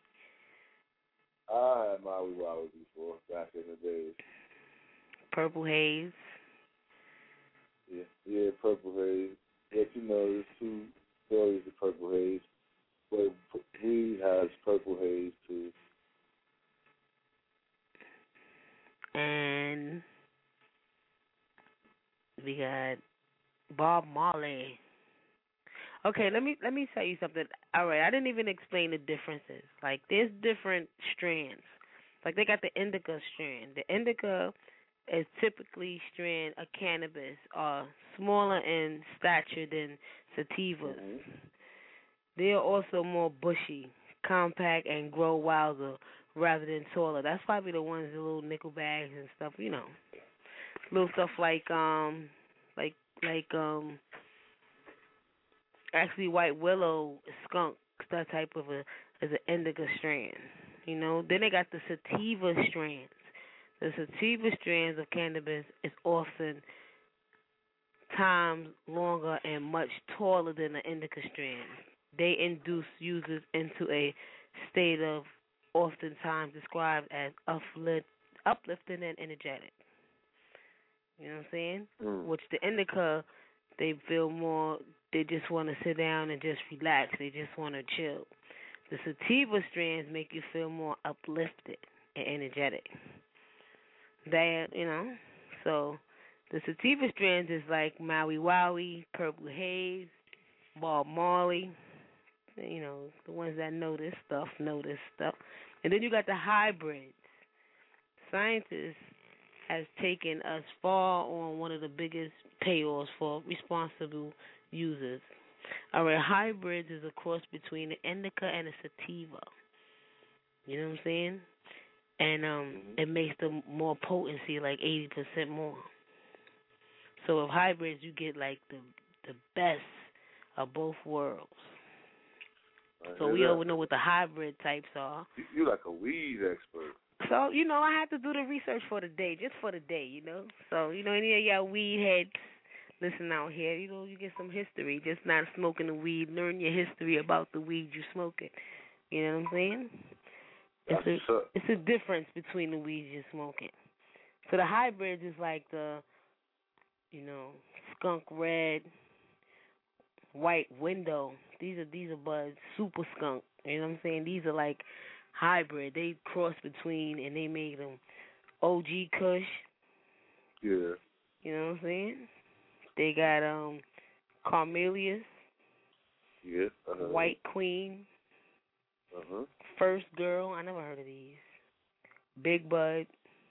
I had Maui Wowie before, back in the days. Purple Haze. Yeah, yeah, Purple Haze. But you know, there's two stories of Purple Haze. But weed has Purple Haze too. And we got Bob Marley. Okay, let me let me tell you something. All right, I didn't even explain the differences. Like, there's different strands. Like, they got the indica strand. The indica is typically strand of cannabis, uh, smaller in stature than sativas. Mm-hmm. They are also more bushy, compact, and grow wilder rather than taller. That's probably the ones, the little nickel bags and stuff, you know. Little stuff like, um, like, like, um, actually White Willow, skunk, that type of a, is an indica strand, you know. Then they got the sativa strands. The sativa strands of cannabis is often times longer and much taller than the indica strand. They induce users into a state of oftentimes described as uplift, uplifting and energetic. You know what I'm saying? Mm. Which the indica, they feel more, they just want to sit down and just relax. They just want to chill. The sativa strands make you feel more uplifted and energetic. That, you know, so the sativa strands is like Maui Wowie, Purple Haze, Bob Marley. You know, the ones that know this stuff, know this stuff. And then you got the hybrids. Scientists has taken us far on one of the biggest payoffs for responsible users. All right, hybrids is a cross between the indica and the sativa. You know what I'm saying? And um, mm-hmm. it makes them more potency, like eighty percent more. So with hybrids, you get like the the best of both worlds. So we all know what the hybrid types are. You're like a weed expert. So, you know, I had to do the research for the day, just for the day, you know. So, you know, any of y'all weed heads listen out here, you know, you get some history. Just not smoking the weed. Learn your history about the weed you're smoking. You know what I'm saying? It's a, it's a difference between the weeds you're smoking. So the hybrids is like the, you know, skunk red, white window. These are these are buds, super skunk. You know what I'm saying? These are like hybrid. They cross between and they made them O G Kush. Yeah. You know what I'm saying? They got um Carmelius. Yeah. Uh-huh. White Queen. Uh-huh. First Girl. I never heard of these. Big Bud.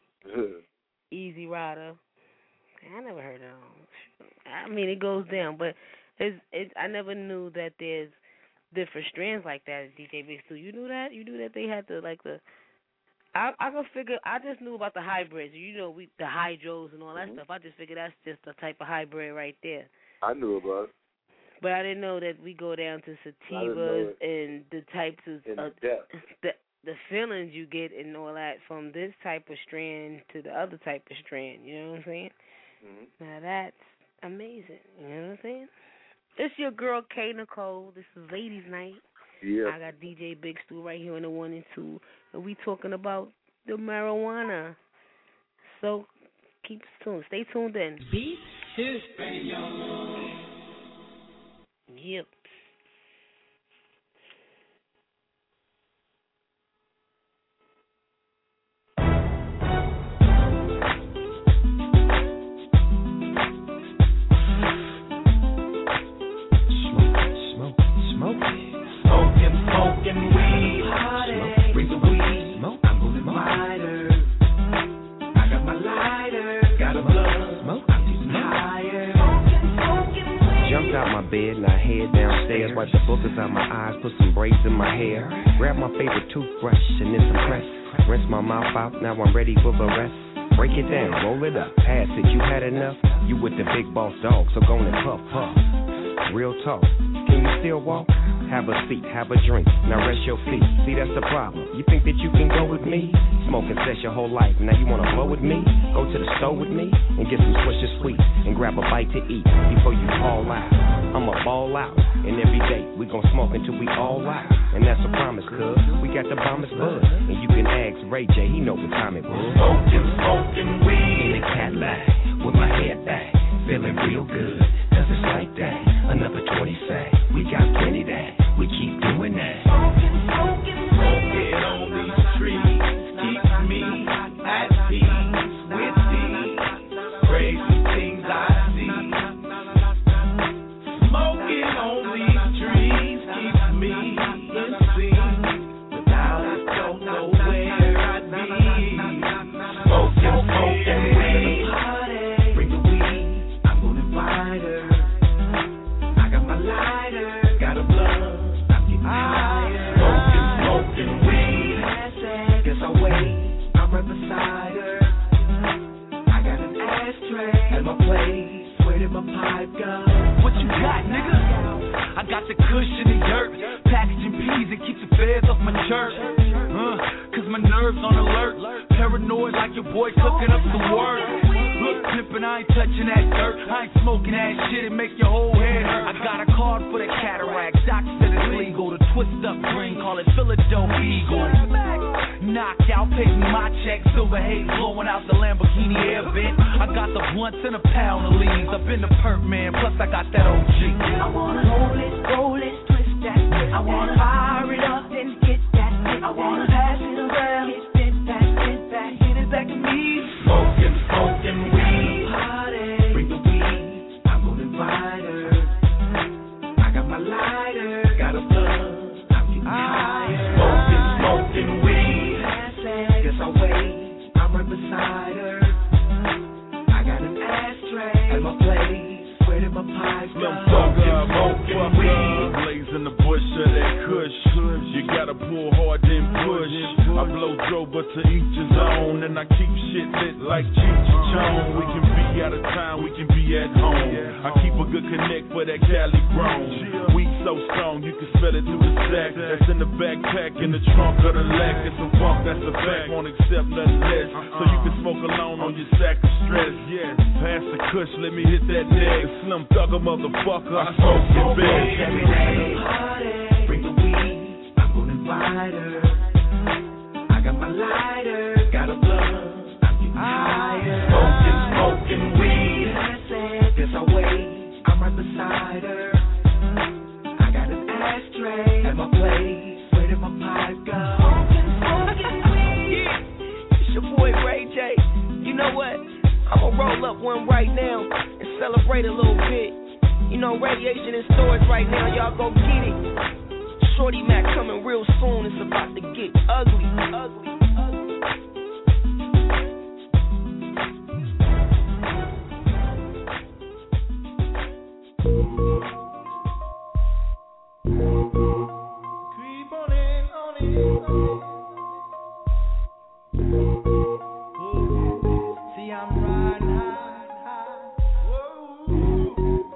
Easy Rider. I never heard of them. I mean, it goes down, but it's, it, I never knew that there's different strands like that at D J Big Stu. You knew that? You knew that they had the, like, the... I I could figure... I just knew about the hybrids. You know, we the hydros and all that mm-hmm. stuff. I just figured that's just a type of hybrid right there. I knew about it. But I didn't know that we go down to sativas and the types of... In uh, depth. The, the feelings you get and all that from this type of strand to the other type of strand. You know what I'm saying? Mm-hmm. Now that's amazing. You know what I'm saying? It's your girl K Nicole. This is Ladies Night. Yeah. I got D J Big Stu right here in the one and two, and we talking about the marijuana. So keep tuned. Stay tuned in. Beat his radio. Yep. Smoking weed, party. Bring the weed, smoke. I'm moving wider. I got my lighter, got a blunt, smoke. I'm getting higher. Jumped out my bed, now head downstairs. Wipe the boogers out my eyes, put some braids in my hair. Grab my favorite toothbrush and then some press. Rinse my mouth out, now I'm ready for the rest. Break it down, roll it up, pass it. You had enough? You with the big boss dog, so go and puff, puff. Real talk, can you still walk? Have a seat, have a drink, now rest your feet. See, that's the problem. You think that you can go with me? Smoking sex your whole life, now you wanna blow with me? Go to the store with me and get some Swisher Sweets and grab a bite to eat before you fall out. I'ma ball out. And every day we gon' smoke until we all out. And that's a promise, cuz we got the bombest bud. And you can ask Ray J, he know what time it was. Smoking, smoking weed in a Cadillac with my head back, feeling real good. Cause it's like that. Another twenty sack. We got plenty that. We keep doing that. Smoking, smoking, smoking on these trees keeps me at peace with these crazy things I see. Smoking on these trees keeps me in sync. Without it, don't know where I'd be. Smoking, smoking weed. Bring the weed. I'm gonna invite her. I got my lighter, got a blunt. I'm getting higher. Smoking, smoking weed. Guess I'll wait. I'm right beside her. I got an ashtray at my place. Where did my pipe go? What you got, nigga? I got the cushion and dirt, packaging peas and keep the feds off my shirt. Uh, Cause my nerves on alert, paranoid like your boy cooking up some work. Look, pimpin', I ain't touching that dirt. I ain't smoking that shit and make your whole head hurt. I got a card for the cataract, doc said it's legal. The twist up green, call it Philadelphia Eagle. Knocked out, paid me my check, silver haze blowing out the Lamborghini air vent. I got the blunts and a pound of leaves up in the perk, man, plus I got that O G. I wanna roll it, roll it, twist that shit. I wanna fire it up and get that shit. I wanna pass it around, get spit back, spit back, get it back to me. Smoking, smoking weed. Party. Bring the weed. I'm gonna invite her. I got my lighter, got a blunt. I'm getting higher. Smoking, smoking weed. Guess I'll wait. I'm right beside her. I got an ashtray at my place. Where did my pipe go? Smoking, smoking weed. Blazing the bush of that kush. You gotta pull hard then push. I blow Joe, but to each his own. And I keep shit lit like Cheech and Chong. We can be out of town, we can be at home. I keep a good connect for that Cali grown. We so strong, you can smell it through the sack. That's in the backpack, in the trunk of the lack. It's a funk, that's a fact, won't accept nothing less. So you can smoke alone on your sack of stress. Yeah, pass the kush, let me hit that neg. Slim thugger motherfucker, I smoke your bed. Every day, party. Bring the weed, I'm gonna invite her. I got my lighter, got a blunt, I'm getting higher. Smoking, smoking weed. Guess I'll wait, I'm right beside her. I got an ashtray at my place. Where did my pipe go? Smoking, smoking weed. It's your boy Ray J. You know what? I'ma roll up one right now and celebrate a little bit. You know, radiation in storage right now, y'all go get it. Shorty Mac coming real soon, it's about to get ugly, ugly, ugly. Creep on in, on in, on in. See, I'm riding high, high. Whoa.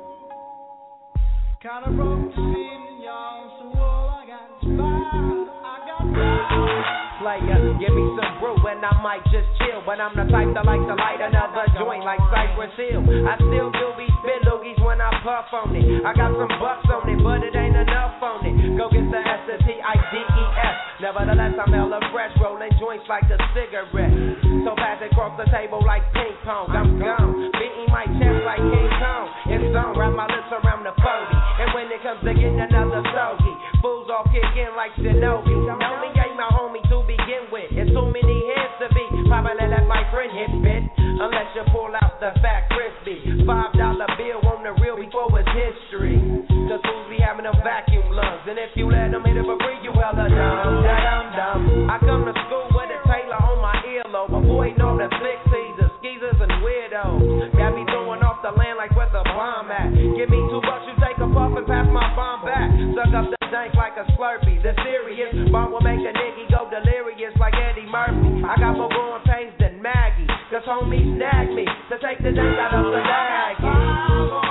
Kinda broke the ceiling, y'all, so all I got is fire. I got fire. Player, give me some brew and I might just chill. But I'm the type that like to light another joint like Cypress Hill. I still do be spit loogies when I puff on it. I got some bucks on it, but it ain't enough on it. Go get the S T I D E S. Nevertheless, I'm hella fresh, rolling joints like a cigarette. So pass it across the table like ping pong. I'm gone, beating my chest like King Kong. It's on, wrap my lips around the forty. And when it comes to getting another stogie, fools all kick in like Shinobi. Know me ain't my homie to begin with. It's too many hands to be. Probably let my friend hit bit. Unless you pull out the fat crispy. Five dollar bill on the real before it's history. Cause fools be having them vacuum lungs. And if you let them hit it for free, you hella dumb. Dumb, dumb. I come to school with a Taylor on my earlobe. Avoiding all the slick teasers, skeezers, and weirdos. Got me throwing off the land like where the bomb at. Give me two bucks, you take a puff and pass my bomb back. Suck up the dank like a Slurpee. The serious bomb will make a nigga go delirious like Eddie Murphy. I got more growing pains than Maggie. Cause homies snagged me to take the dank out of the baggie.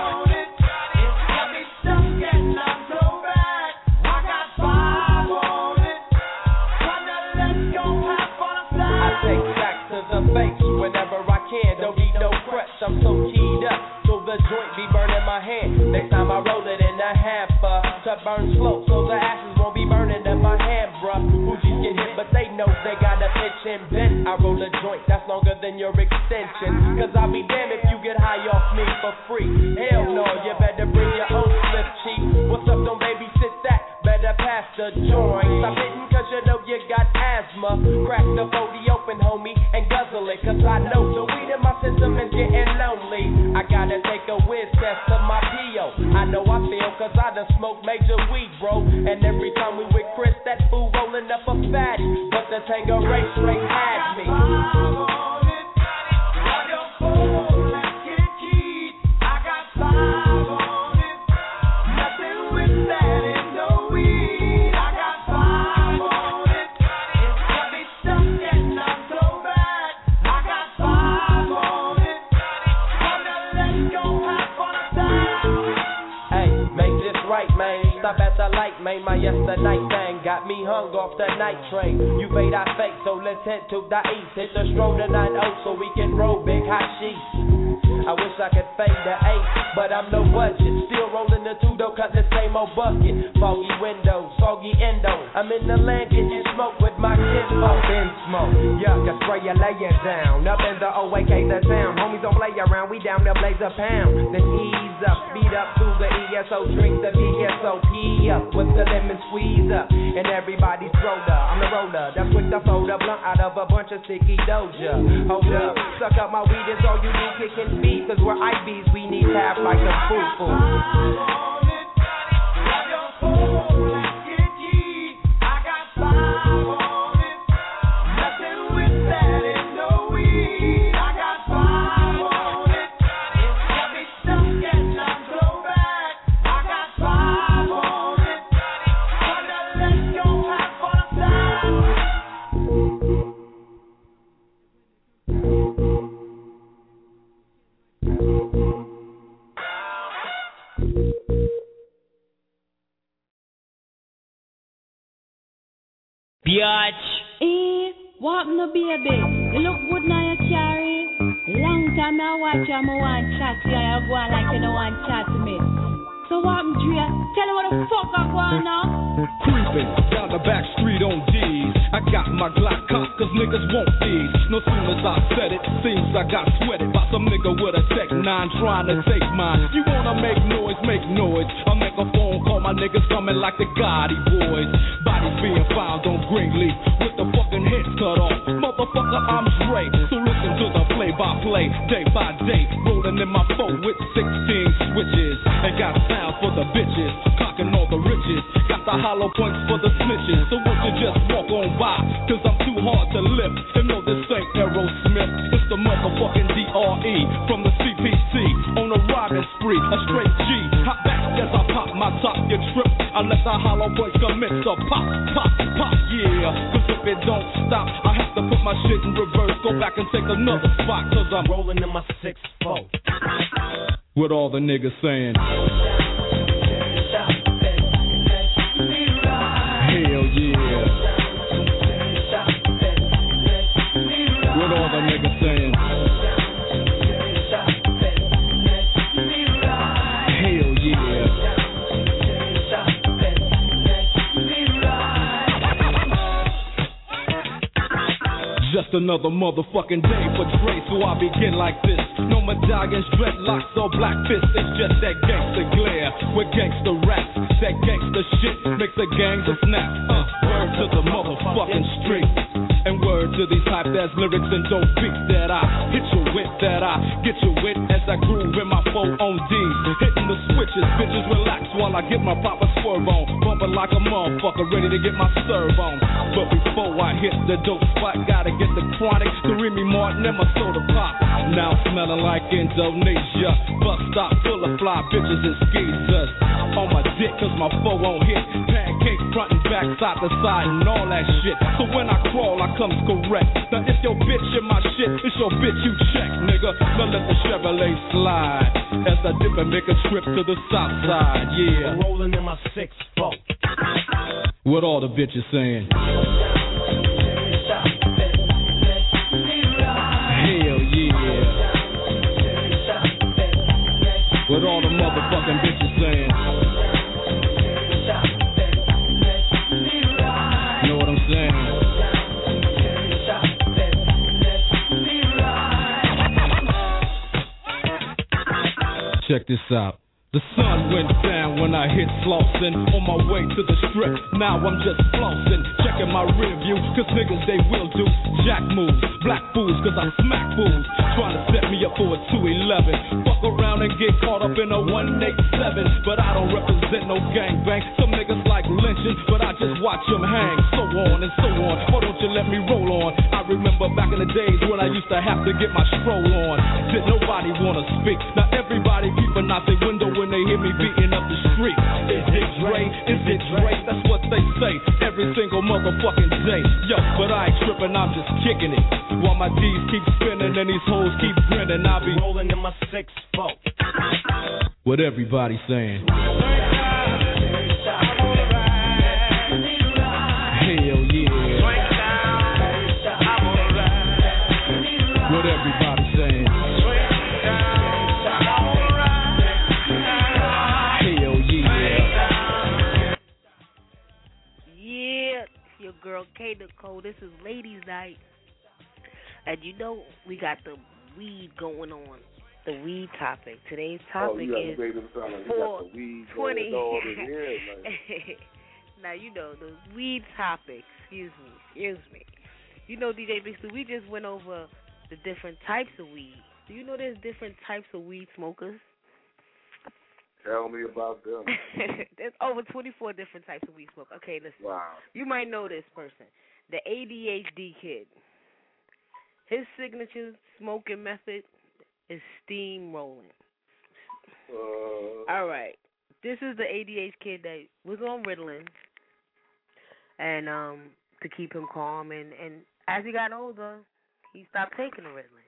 Got me stuck and I'm so back. I got five on I'm so keyed up, so the joint be burning my hand. Next time I roll it in a hamper to burn slow, so the ashes won't be burning in my hand, bruh. Fuji's get hit, but they know they got a pitch and bent. I roll a joint that's longer than your extension, cause I'll be damned if you get high off me for free. Hell no, you better bring your own slip, chief. What's up, don't babysit that, better pass the joint. Stop hitting cause you know you got asthma. Crack the forty open, homie, and guzzle it, cause I know the weed in my system is getting lonely. I gotta take a whiz test of my P O. I know I feel cause I done smoked major weed, bro. And every time we with Chris, that fool rolling up a fatty. But the Tangeray straight had me. Stop at the light, man, my yesterday thing got me hung off the night train. You fade, I fake, so let's head to the east. Hit the stroll to nine oh so we can roll big hot sheets. I wish I could fade the eight, but I'm no budget. Still rolling the two though, cut the same old bucket. Foggy windows, soggy endo. I'm in the land getting smoke with my kids. Up in smoke, yuck, I spray you, lay it down. Up in the O A K, the town. Homies don't play around, we down there blaze a pound. Then ease up, speed up through the E S O, drink the V S O P up with the lemon squeeze up. And everybody's roller, I'm the roller. That's quick to fold a blunt out of a bunch of sticky doja. Hold up, suck up my weed, is all you need, kicking beat. Cause we're I Bs, we need half like a foo-foo. Biatch. Eh, what no baby? You look good now you carry. Long time I watch you, I want chat to you. You go on like you don't want chat to me. So what I'm Drea? Tell me what the fuck I want now. Creeping down the back street on D's. I got my Glock cocked cause niggas want these. No soon as I said it, seems I got sweated by some nigga with a Tech nine trying to take mine. You wanna make noise, make noise. I make a phone call, my niggas coming like the Gotti boys. Bodies being found on Greenleaf with the fucking heads cut off. Motherfucker, I'm straight. So listen to the play-by-play, day by day. Rolling in my phone with sixteen switches. And got sound for the bitches, clocking all the riches. Got the hollow points for the snitches. So won't you just walk on by? Cause I'm too hard to lift. And know this ain't Aerosmith. It's the motherfucking D R E from the C P C. On a robbing spree, a straight G. Hop back as I pop my top, you trip. I let the hollow points commit to pop, pop, pop, yeah. Cause if it don't stop, I have to put my shit in reverse. Go back and take another spot. Cause I'm rolling in my six four. What all the niggas saying? Hell yeah. What all the niggas saying? Hell yeah. Just another motherfucking day for Dre, so I begin like this. No medallions, dreadlocks, or black fists. It's just that gangster glare with gangster raps. That gangster shit makes a gang to snap. Uh, word to the motherfucking street. And word to these hype ass lyrics and dope beats that I hit you with, that I get you with as I groove in my four on D's. Hitting the switches, bitches relax while I get my proper swerve on. Bumping like a motherfucker, ready to get my serve on. But before I hit the dope spot, gotta get the chronic, the Remy Martin and my soda pop. Now smelling like Indonesia. Bus stop full of fly bitches and skeezers. On my dick cause my foe won't hit. Pancake front and back, side to side and all that shit. So when I crawl, I comes correct. Now if your bitch in my shit, it's your bitch you check, nigga. Now let the Chevrolet slide as I dip and make a trip to the south side, yeah. I'm rolling in my six four. What all the bitches saying? Hell yeah. check this out. The sun went down when I hit Slauson on my way to the strip. Now I'm just flossing, checking my rear view, cause niggas they will do jack moves, black fools cause I smack fools, trying to set me up for a two eleven. Fuck around and get caught up in a one eighty-seven, but I don't represent no gangbang. Some niggas like lynching, but I just watch them hang. So on and so on, why don't you let me roll on? I remember back in the days when I used to have to get my stroll on. Did nobody wanna speak? Now everybody peeping out the window when they hear me beating up the street. Is it Dre? Is it Dre? That's what they say every single motherfucking day. Yo, but I ain't tripping, I'm just kicking it. While my D's keep spinning and these hoes keep grinning, I'll be rolling in my six foot. What everybody saying? Hell yeah. What everybody saying? Girl K Nicole, this is Ladies Night, and you know we got the weed going on, the weed topic. Today's topic oh, is like four twenty. Like now you know the weed topic. Excuse me, excuse me. You know, D J Bixley, we just went over the different types of weed. Do you know there's different types of weed smokers? Tell me about them. There's over twenty-four different types of weed smoke. Okay, listen. Wow. You might know this person. The A D H D kid. His signature smoking method is steam rolling. Uh, All right. This is the A D H kid that was on Ritalin and um to keep him calm. And, and as he got older, he stopped taking the Ritalin.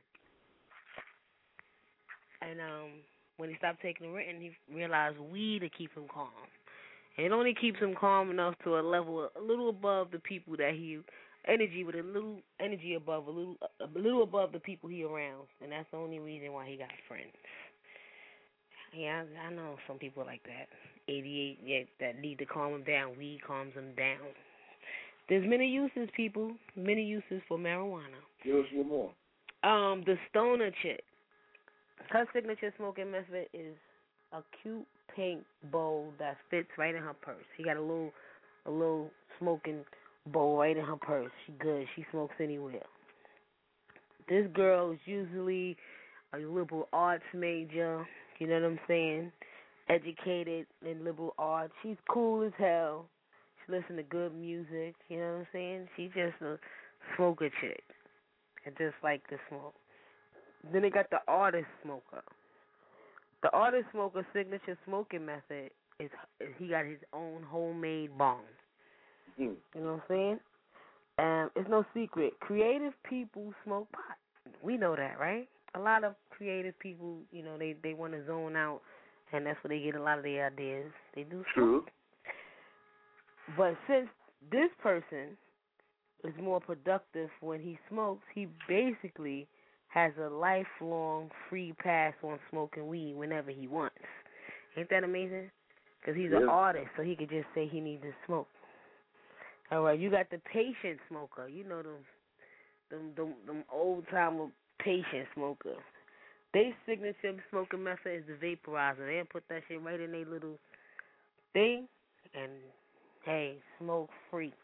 And um... when he stopped taking the Ritalin, he realized weed to keep him calm. And it only keeps him calm enough to a level a little above the people that he energy with a little energy above a little a little above the people he around, and that's the only reason why he got friends. Yeah, I, I know some people like that. eighty-eight, yeah, that need to calm him down. Weed calms him down. There's many uses, people. Many uses for marijuana. Give us one more. Um, the stoner chick. Her signature smoking method is a cute pink bowl that fits right in her purse. She got a little, a little smoking bowl right in her purse. She good. She smokes anywhere. This girl is usually a liberal arts major. You know what I'm saying? Educated in liberal arts. She's cool as hell. She listens to good music. You know what I'm saying? She's just a smoker chick. And just like to smoke. Then they got the artist smoker. The artist smoker signature smoking method is he got his own homemade bong. Mm. You know what I'm saying? Um, it's no secret. Creative people smoke pot. We know that, right? A lot of creative people, you know, they, they want to zone out, and that's where they get a lot of their ideas. They do smoke. True. But since this person is more productive when he smokes, he basically has a lifelong free pass on smoking weed whenever he wants. Ain't that amazing? Because he's yeah. an artist, so he could just say he needs to smoke. All right, you got the patient smoker. You know them, them, them, them old-timer patient smoker. Their signature smoking method is the vaporizer. They'll put that shit right in their little thing, and, hey, smoke free.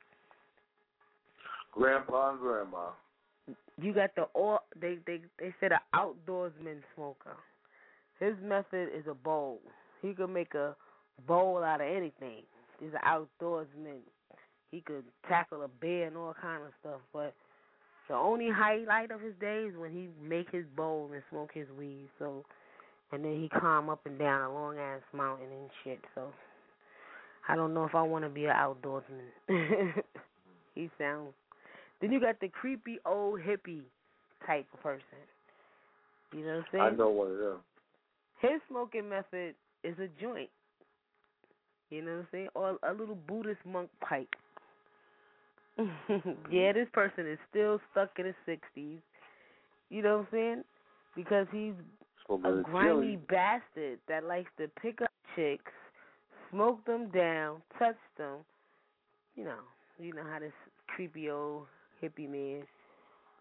Grandpa and grandma. You got the all they they they said an outdoorsman smoker. His method is a bowl. He could make a bowl out of anything. He's an outdoorsman. He could tackle a bear and all kind of stuff. But the only highlight of his day is when he make his bowl and smoke his weed. So, and then he climb up and down a long ass mountain and shit. So, I don't know if I want to be an outdoorsman. He sounds. Then you got the creepy old hippie type of person. You know what I'm saying? I know one of them. His smoking method is a joint. You know what I'm saying? Or a little Buddhist monk pipe. Yeah, this person is still stuck in his sixties. You know what I'm saying? Because he's a grimy bastard that likes to pick up chicks, smoke them down, touch them. You know, you know how this creepy old hippie man.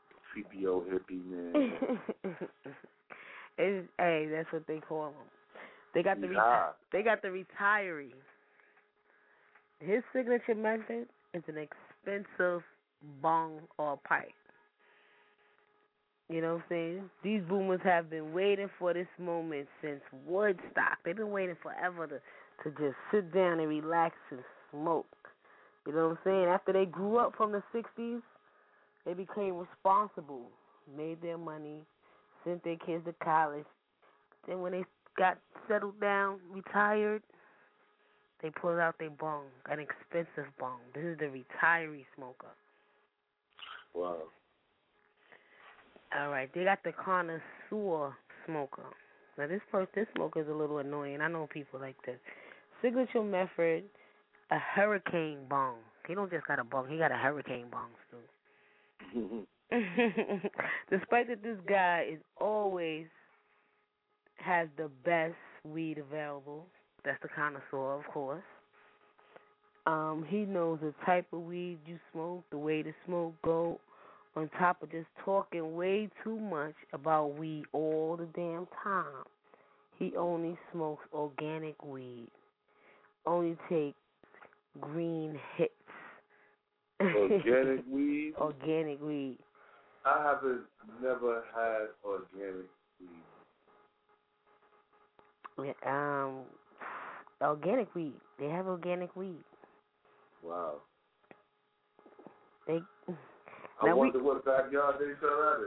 Creepy old hippie man. It's, hey, that's what they call him. They got the Yeah. reti- they got the retiree. His signature method is an expensive bong or pipe. You know what I'm saying? These boomers have been waiting for this moment since Woodstock. They've been waiting forever to, to just sit down and relax and smoke. You know what I'm saying? After they grew up from the sixties, they became responsible, made their money, sent their kids to college. Then when they got settled down, retired, they pulled out their bong, an expensive bong. This is the retiree smoker. Wow. All right, they got the connoisseur smoker. Now this person, this smoker is a little annoying. I know people like this. Signature method, a hurricane bong. He don't just got a bong, he got a hurricane bong too. Despite that this guy is always has the best weed available. That's the connoisseur, of course. Um, he knows the type of weed you smoke, the way the smoke go, on top of just talking way too much about weed all the damn time. He only smokes organic weed. Only take green hits. Organic weed? Organic weed. I haven't never had organic weed. Yeah, um, organic weed. They have organic weed. Wow. They. I Now wonder we, what backyard they sell that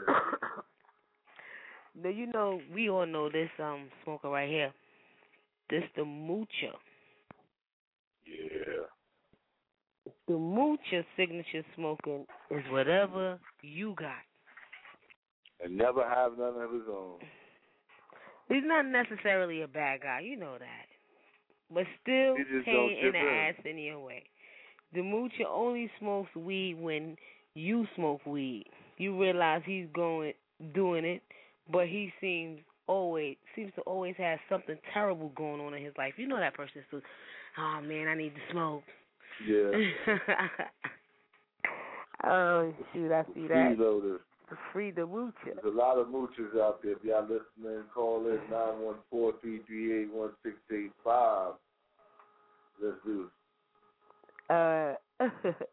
in. Now you know we all know this um smoker right here. This the Moocher. Yeah. The Moocher signature smoking is whatever you got. And never have none of his own. He's not necessarily a bad guy, you know that. But still pain in the ass in your way. The Moocher only smokes weed when you smoke weed. You realize he's going doing it, but he seems always seems to always have something terrible going on in his life. You know that person says, "Oh man, I need to smoke." Yeah. Oh shoot, I see that. Freeloader. Free the Moocher. There's a lot of moochers out there. If y'all listening, call in nine one four, three three eight, one six eight five. Let's do it. Uh,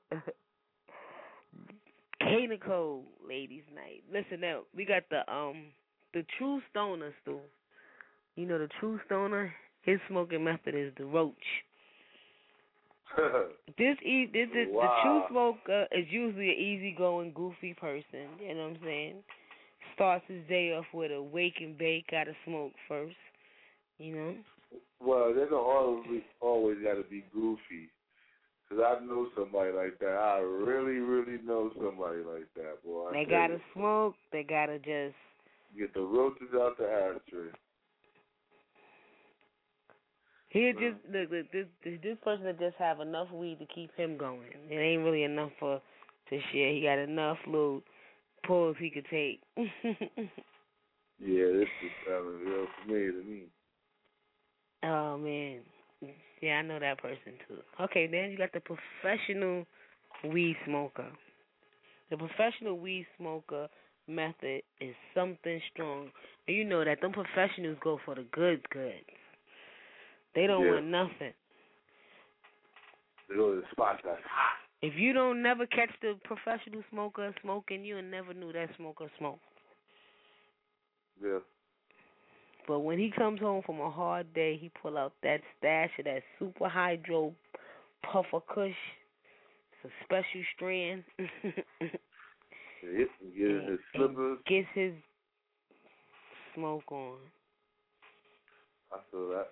K-Nicole, ladies' night. Listen now, we got the um the True Stoner still. You know the True Stoner. His smoking method is the roach. this e this is wow. The True Smoker is usually an easygoing, goofy person. You know what I'm saying? Starts his day off with a wake and bake. Gotta smoke first. You know. Well, they don't always always gotta be goofy. Cause I know somebody like that. I really, really know somebody like that, boy. They gotta you. smoke. They gotta just get the roaches out the ashtray. He just look, look this this person that just have enough weed to keep him going. It ain't really enough for to share. He got enough little pulls he could take. Yeah, this is sounding real familiar to me. Oh man. Yeah, I know that person too. Okay, then you got the professional weed smoker. The professional weed smoker method is something strong. And you know that them professionals go for the good goods. They don't yeah. want nothing. They go to the spot that's hot. If you don't never catch the professional smoker smoking, you'll never knew that smoker smoked. Yeah. But when he comes home from a hard day, he pull out that stash of that super hydro puffer kush. It's a special strand. Yeah, get his slippers. Gets his smoke on. I feel that.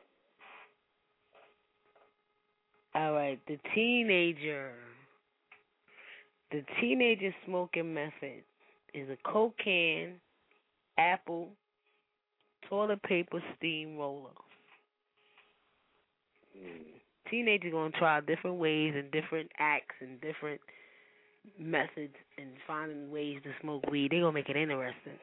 All right, the teenager. The teenager smoking method is a Coke can, apple, toilet paper steamroller. Mm. Teenagers gonna try different ways and different acts and different methods and finding ways to smoke weed. They gonna make it interesting.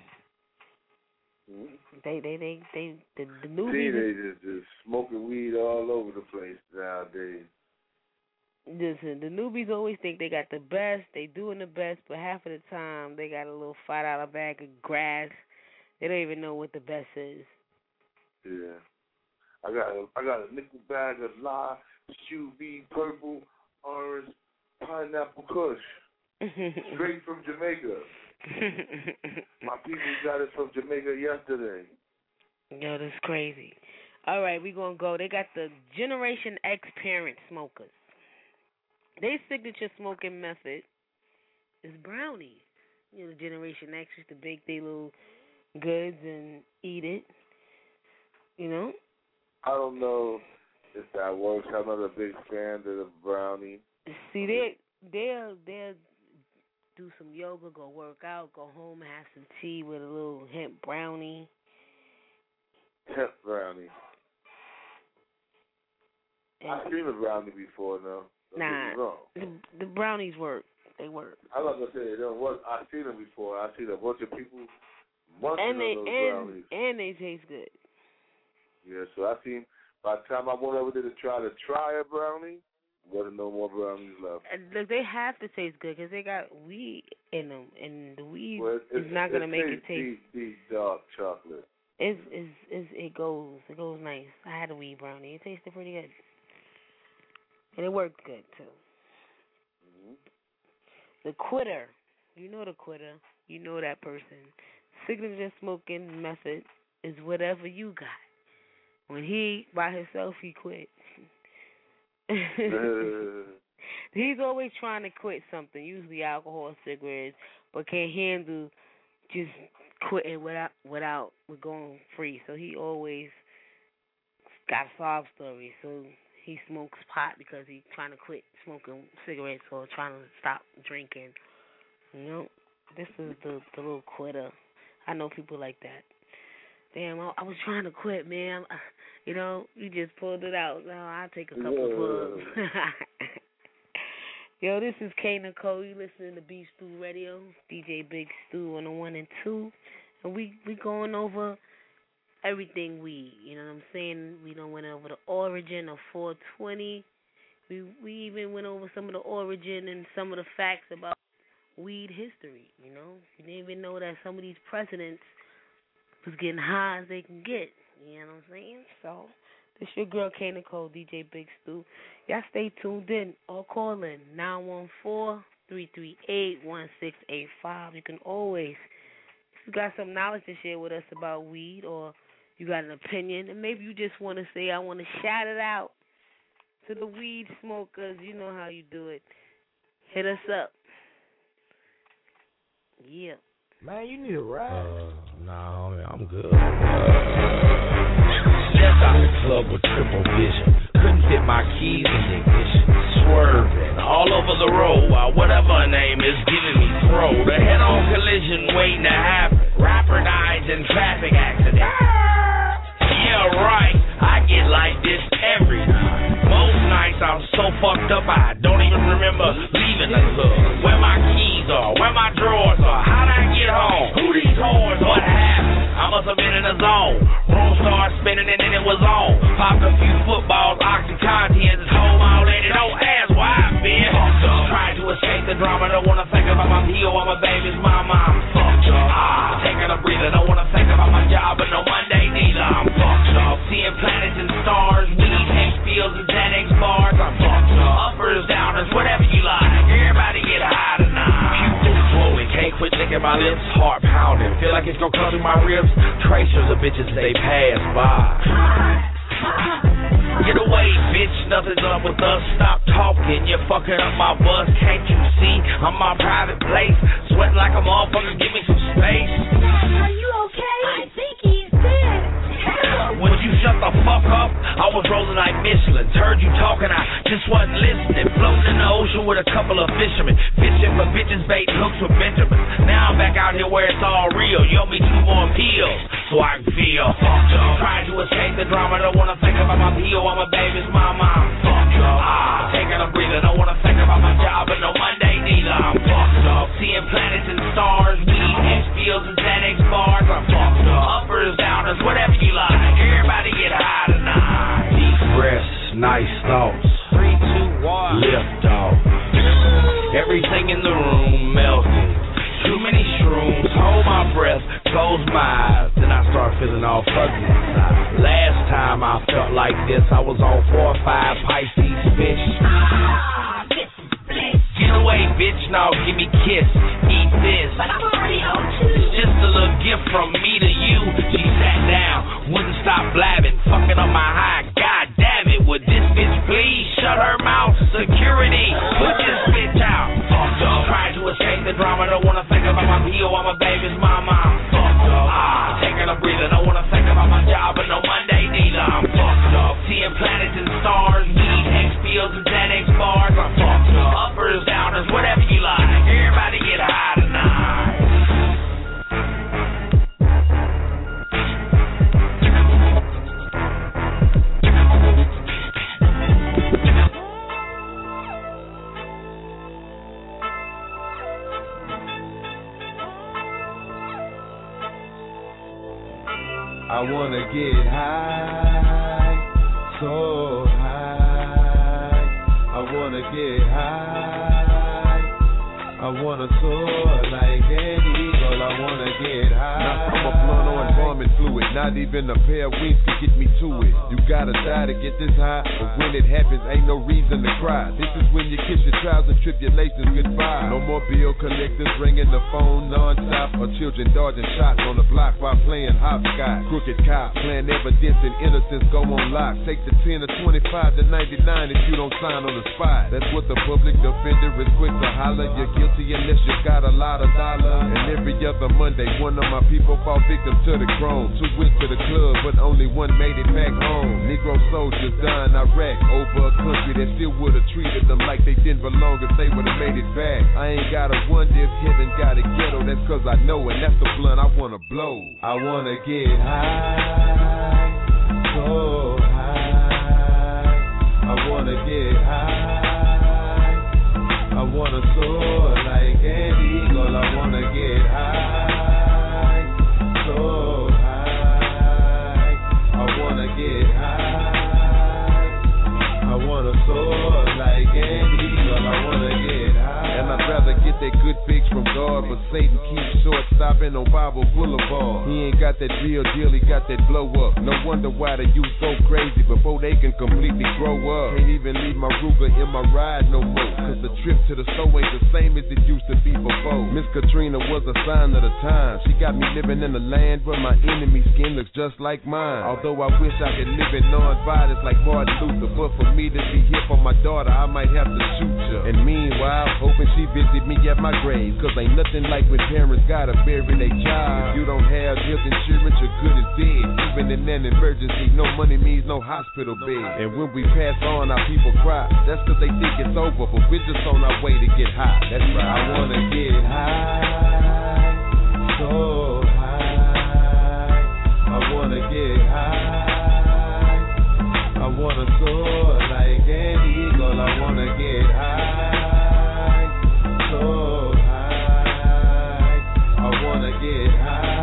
Mm. They, they, they, they, the, the newbies. Teenagers just smoking weed all over the place nowadays. Listen, the newbies always think they got the best. They doing the best, but half of the time they got a little five dollar bag of grass. They don't even know what the best is. Yeah. I got a, I got a nickel bag of lye, Q V, purple, orange, pineapple kush. Straight from Jamaica. My people got it from Jamaica yesterday. Yo, that's crazy. All right, we going to go. They got the Generation X parent smokers. Their signature smoking method is brownies. You know, Generation X used to bake their little goods and eat it. You know? I don't know if that works. I'm not a big fan of the brownie. See, they they'll they'll do some yoga, go work out, go home, have some tea with a little hemp brownie. Hemp brownie. And I've seen a brownie before, though. Nah, the, the brownies work. They work. I'm not gonna say they don't work. I've seen them before. I've seen a bunch of people munching and they, on those and, brownies. And they taste good. Yeah, so I seen. By the time I went over there to try to try a brownie, wasn't no more brownies left. And look, they have to taste good because they got weed in them, and the weed well, is not gonna make it taste. Deep, deep dark chocolate. It's, it's, it's, it goes, it goes nice. I had a weed brownie. It tasted pretty good, and it worked good too. Mm-hmm. The quitter, you know the quitter, you know that person. Signature smoking method is whatever you got. When he by himself, he quit. He's always trying to quit something, usually alcohol or cigarettes, but can't handle just quitting without without with going free. So he always got a sob story. So he smokes pot because he's trying to quit smoking cigarettes or trying to stop drinking. You know, this is the the little quitter. I know people like that. Damn, I, I was trying to quit, man. I, you know, you just pulled it out. Now I'll take a couple yeah. of pugs. Yo, this is K Nicole. You listening to Beef Stew Radio, D J Big Stew on the one and two, and we we going over everything weed. You know what I'm saying? We done went over the origin of four twenty. We we even went over some of the origin and some of the facts about weed history. You know, you didn't even know that some of these presidents was getting high as they can get. You know what I'm saying? So, this your girl K Nicole, D J Big Stew. Y'all stay tuned in or call in nine one four, three three eight, one six eight five. You can always, if you got some knowledge to share with us about weed or you got an opinion, and maybe you just want to say, I want to shout it out to the weed smokers. You know how you do it. Hit us up. Yeah. Man, you need a ride. Uh, nah, homie, I'm good. Stepped out the club with triple vision. Couldn't fit my keys in the ignition. Swerving all over the road while whatever her name is giving me throw. The head-on collision waiting to happen. Rapper dies in traffic accident. Yeah, right. I get like this every night. Most nights I'm so fucked up I don't even remember leaving the club. Where my keys are, where my drawers are, how'd I get home? Who these whores? What happened? I must have been in a zone. Room started spinning and then it was on. Popped a few footballs, OxyContin, told my old lady don't ask why I've been fucked up. Tried to escape the drama, don't wanna think about my P O or my baby's mama. I'm fucked up. Ah, taking a breather, don't wanna think about my job, but no Monday neither. I'm fucked up. Seeing planets and stars, weed, X pills and Xanax bars. I'm fucked up. Uppers, downers, whatever you like. Everybody get high tonight. Pupils swollen, can't quit licking my lips. Heart pounding, feel like it's gonna come through my ribs. Tracers of bitches they pass by. Get away, bitch, nothing's up with us. Stop talking, you're fucking up my bus. Can't you see, I'm my private place. Sweating like a motherfucker, give me some space. Are you okay? I think he's dead. Would you shut the fuck up? I was rolling like Michelin. Heard you talking, I just wasn't listening. Floating in the ocean with a couple of fishermen. Fishing for bitches, baiting hooks with Benjamin. Now I'm back out here where it's all real. You owe me two more pills so I can feel fucked up. Trying to escape the drama, don't wanna think about my P O or my baby's mama. I'm fucked up. Ah, taking a breather, don't wanna think about my job, but no Monday neither. I'm fucked up. Seeing planets and stars, weed, X pills and Xanax bars. I'm fucked up. Uppers, downers, whatever you like. Everybody get high tonight. Deep breaths, nice thoughts. Three, two, one. Lift off. Everything in the room melted. Too many shrooms. Hold my breath. Close my eyes. out like this. I was on four or five Pisces fish. Get away, bitch, now give me kiss. Eat this. But I'm already on two. It's just a little gift from me to you. She sat down, wouldn't stop blabbing, fucking up my high. God damn it, would this bitch please shut her mouth? Security, put this bitch out. Fucked up. Tried to escape the drama, don't wanna think about my P O or my baby's mama. I'm fucked up. Ah, taking a breather, don't wanna think about my job, but no Monday neither. I'm fucked up. Seeing planets and stars, weed, X pills and Xanax bars. I'm fucked up. Uppers, downers, whatever you like. Everybody get high tonight. I wanna get high, so high. I wanna get high. I wanna soar like an eagle. I wanna get high. Not from a blunt or embalming fluid. Not even a pair of wings to get me to it. You gotta die to get this high, but when it happens, ain't no reason to cry. This is when you kiss your trials and tribulations goodbye. No more bill collectors ringing the phone non-stop, or children dodging shots on the block while playing hopscotch. Crooked cops playing evidence and innocence go on lock. Take the ten or twenty-five to ninety-nine if you don't sign on the spot. That's what the public defender is quick to holler. You're guilty unless you got a lot of dollars. And every other Monday, one of my people fall victim to the chrome. Two went to the club, but only one made it back home. Negro soldiers dying Iraq over a country that still would've treated them like they didn't belong if they would've made it back. I ain't gotta wonder if heaven got a ghetto. That's cause I know, and that's the blunt I wanna blow. I wanna get high, so high. I wanna get high. I wanna soar like an eagle. I wanna get high, so high. I wanna get high. I wanna soar like an eagle. I wanna get high. And I'd rather get that good fix from God, but Satan keeps short stopping on Bible Boulevard. He ain't got that real deal, he got that blow up. No wonder why the youth go crazy before they can completely grow up. Can't even leave my Ruger in my ride no more, cause the trip to the store ain't the same as it used to be before. Miss Katrina was a sign of the time. She got me living in a land where my enemy's skin looks just like mine. Although I wish I could live in non-violence like Martin Luther, but for me to be here for my daughter, I might have to shoot you. And meanwhile, hoping she visit me at my grave, cause ain't nothing like when parents gotta bury their child. If you don't have health insurance, you're good as dead. Even in an emergency, no money means no hospital bed. And when we pass on, our people cry. That's cause they think it's over, but we're just on our way to get high. That's right. I wanna get high, so high. I wanna get high. I wanna soar like an eagle. I wanna get high, so high. I wanna get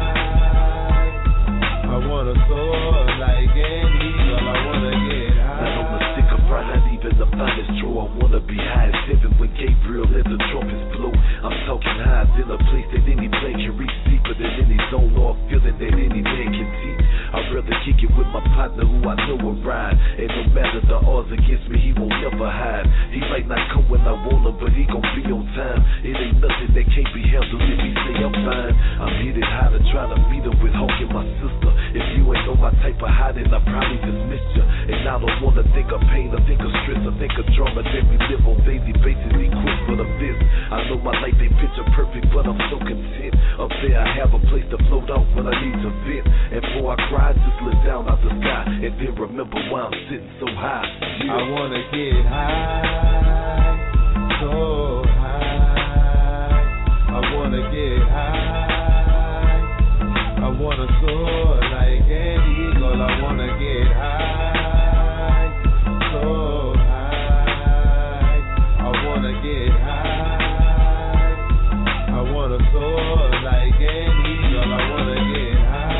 high. I wanna soar like an eagle. I wanna get high. Not on the stick of pride, not even the finest true. I wanna be high as heaven when Gabriel let the trumpets blow. I'm talking high in a place that any plane can reach, deeper than any zone or feeling that any man can teach. I'd rather kick it with my partner who I know will ride. And no matter the odds against me, he won't never hide. He might not come when I want him, but he gon' be on time. It ain't nothing that can't be handled if he say I'm fine. I'm headed high to try to meet him with Hulk and my sister. If you ain't know my type of high, then I probably just missed you. And I don't wanna think of pain, I think of stress, I think of drama that we live on daily basis, equipped for the this. I know my life ain't picture perfect, but I'm so content. Up there I have a place to float out when I need to vent. And before I cry, just look down out the sky and then remember why I'm sitting so high. Yeah. I wanna get high, so high. I wanna get high. I wanna soar like an eagle. I wanna get high, so high. I wanna get high. I wanna soar like an eagle. I wanna get high.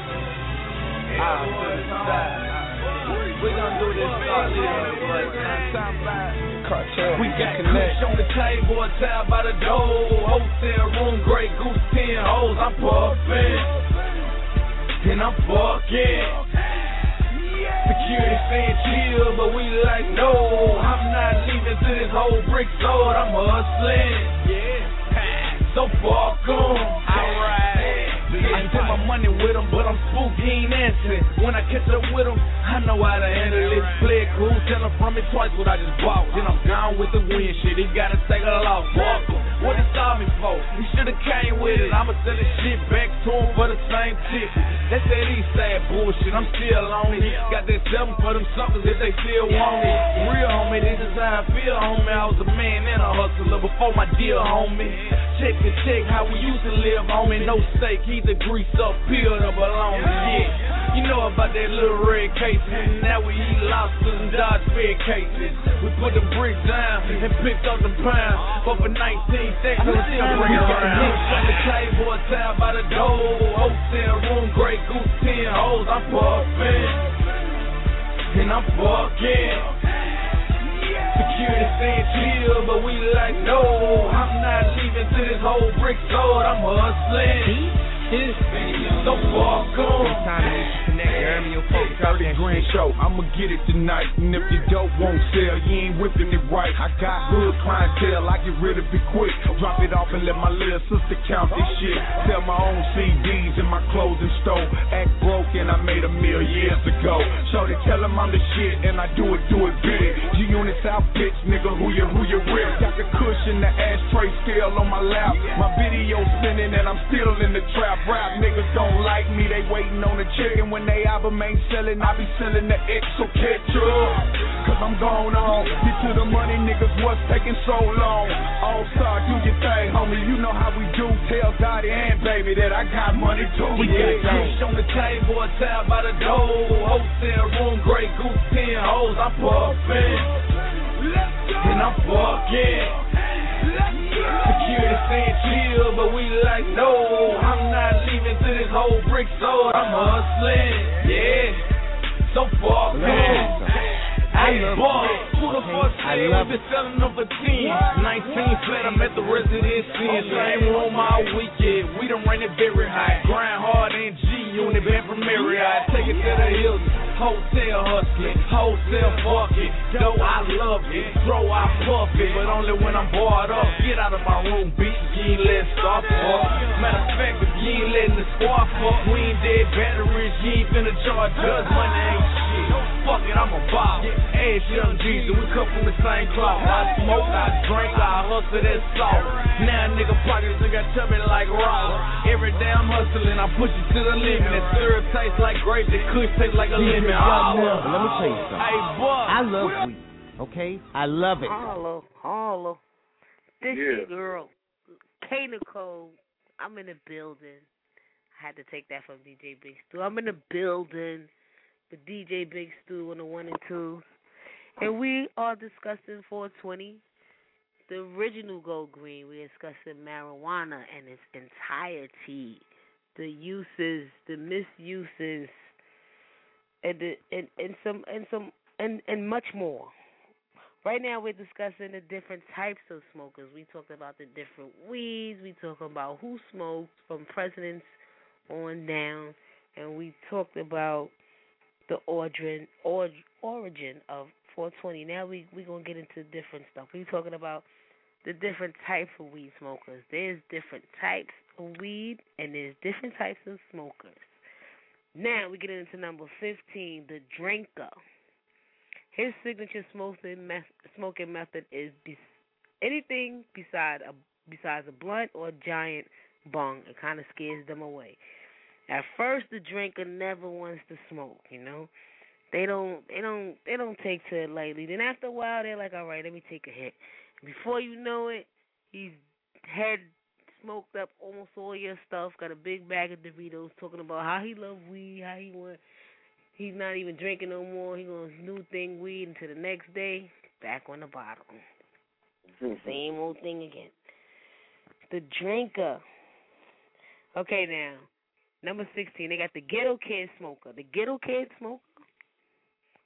We gonna do this all year, but Cartel. We got kush on the table, a tab by the door. Hotel room, Grey Goose, ten hoes. I'm puffin', and I'm fucking. Security saying chill, but we like no. I'm not leaving till this whole brick sold. I'm hustling, yeah. So fuck 'em. Alright. I put my money with him, but I'm spooked, he ain't answering. When I catch up with him, I know how to handle it. Play it cool, tell him from me twice what I just bought. Then I'm gone with the wind shit, he gotta take a loss. Walk him, what he saw me for? He should've came with it. I'ma sell this shit back to him for the same ticket. That's that east side bullshit, I'm still on it. Got that seven for them suckers if they still want it. Real homie, this is how I feel, homie. I was a man and a hustler before my deal, homie. Check the check, how we used to live, homie. No steak, either grease up, peeled up alone. Yeah, you know about that little red case. And now we eat lobsters and dodge fair cases. We put the bricks down and picked up the pounds. But for nineteen seconds, we still bring it around. From the table, a tab by the door. Hotel room, Grey Goose, ten hoes. I'm puffin', and I'm fucking. Security saying chill, but we like no. I'm not leaving till this whole brick sold. I'm hustling. So fuck 'em. It's time to connect. You heard me, your folks out there. Grand show. I'ma get it tonight. And if your dope won't sell, you ain't whipping it right. I got good clientele. I get rid of it quick. Drop it off and let my little sister count this shit. Sell my own C Ds in my clothing store. Act broke and I made a meal years ago. So they tell them I'm the shit and I do it, do it big. G-Unit South bitch, nigga, who you, who you with? Got the cushion, the ashtray still on my lap. My video spinning and I'm still in the trap. Rap niggas don't like me, they waiting on the chicken. When they album ain't selling, I be selling the X, so catch up. Cause I'm going on, get to the money, niggas, what's taking so long? All star, do your thing, homie, you know how we do. Tell Dottie and baby that I got money too. We yeah, got cash on the table, a tab by the door. Hotel room, Grey Goose, ten hoes. I'm puffin', and I'm fucking. Security saying chill, but we like no. I'm not leaving till this whole brick sold. I'm hustling, yeah. So fuck man. Hey, boy, who the fuck said we been selling them for ten? nineteen flat, I'm at the residency. Same room all weekend. We done ran it very high. Grind hard and G-Unit, been from Marriott. Take it to the hills. Hotel hustling, wholesale fucking. Though I love it, throw I puff it, but only when I'm bored up. Get out of my room, bitch, you ain't letting stop fuck. Matter of fact, if you ain't letting the squad fuck, we ain't dead batteries, you ain't finna charge us. Money ain't shit. Fuck it, I'm a bop. Ass young Jesus, we come from the same cloth. I smoke, I drink, I hustle that salt. Now nigga pockets, nigga tell me like Ross. Every day I'm hustling, I push it to the limit. That syrup tastes like grape, that kush tastes like a lemon. Let me tell you something. Hey, boy. I love weed, okay? I love it. Holla, holla. This Yeah. your girl, K Nicole. I'm in the building. I had to take that from D J Big Stu. I'm in the building with D J Big Stu on the one and two. And we are discussing four twenty, the original Go Green. We're discussing marijuana and its entirety, the uses, the misuses, and the, and, and some and some and, and much more. Right now we're discussing the different types of smokers. We talked about the different weeds. We talked about who smoked from presidents on down, and we talked about the origin or, origin of four twenty. Now we we gonna get into different stuff. We talking about the different types of weed smokers. There's different types of weed, and there's different types of smokers. Now we get into number fifteen, the drinker. His signature smoking me- smoking method is be- anything beside a besides a blunt or a giant bong. It kind of scares them away. At first, the drinker never wants to smoke. You know, they don't they don't they don't take to it lightly. Then after a while, they're like, all right, let me take a hit. Before you know it, he's had smoked up almost all your stuff. Got a big bag of Doritos, talking about how he love weed, how he want. He's not even drinking no more. He gonna new thing weed until the next day, back on the bottle. Same old thing again. The drinker. Okay, now, number sixteen, they got the ghetto kid smoker. The ghetto kid smoker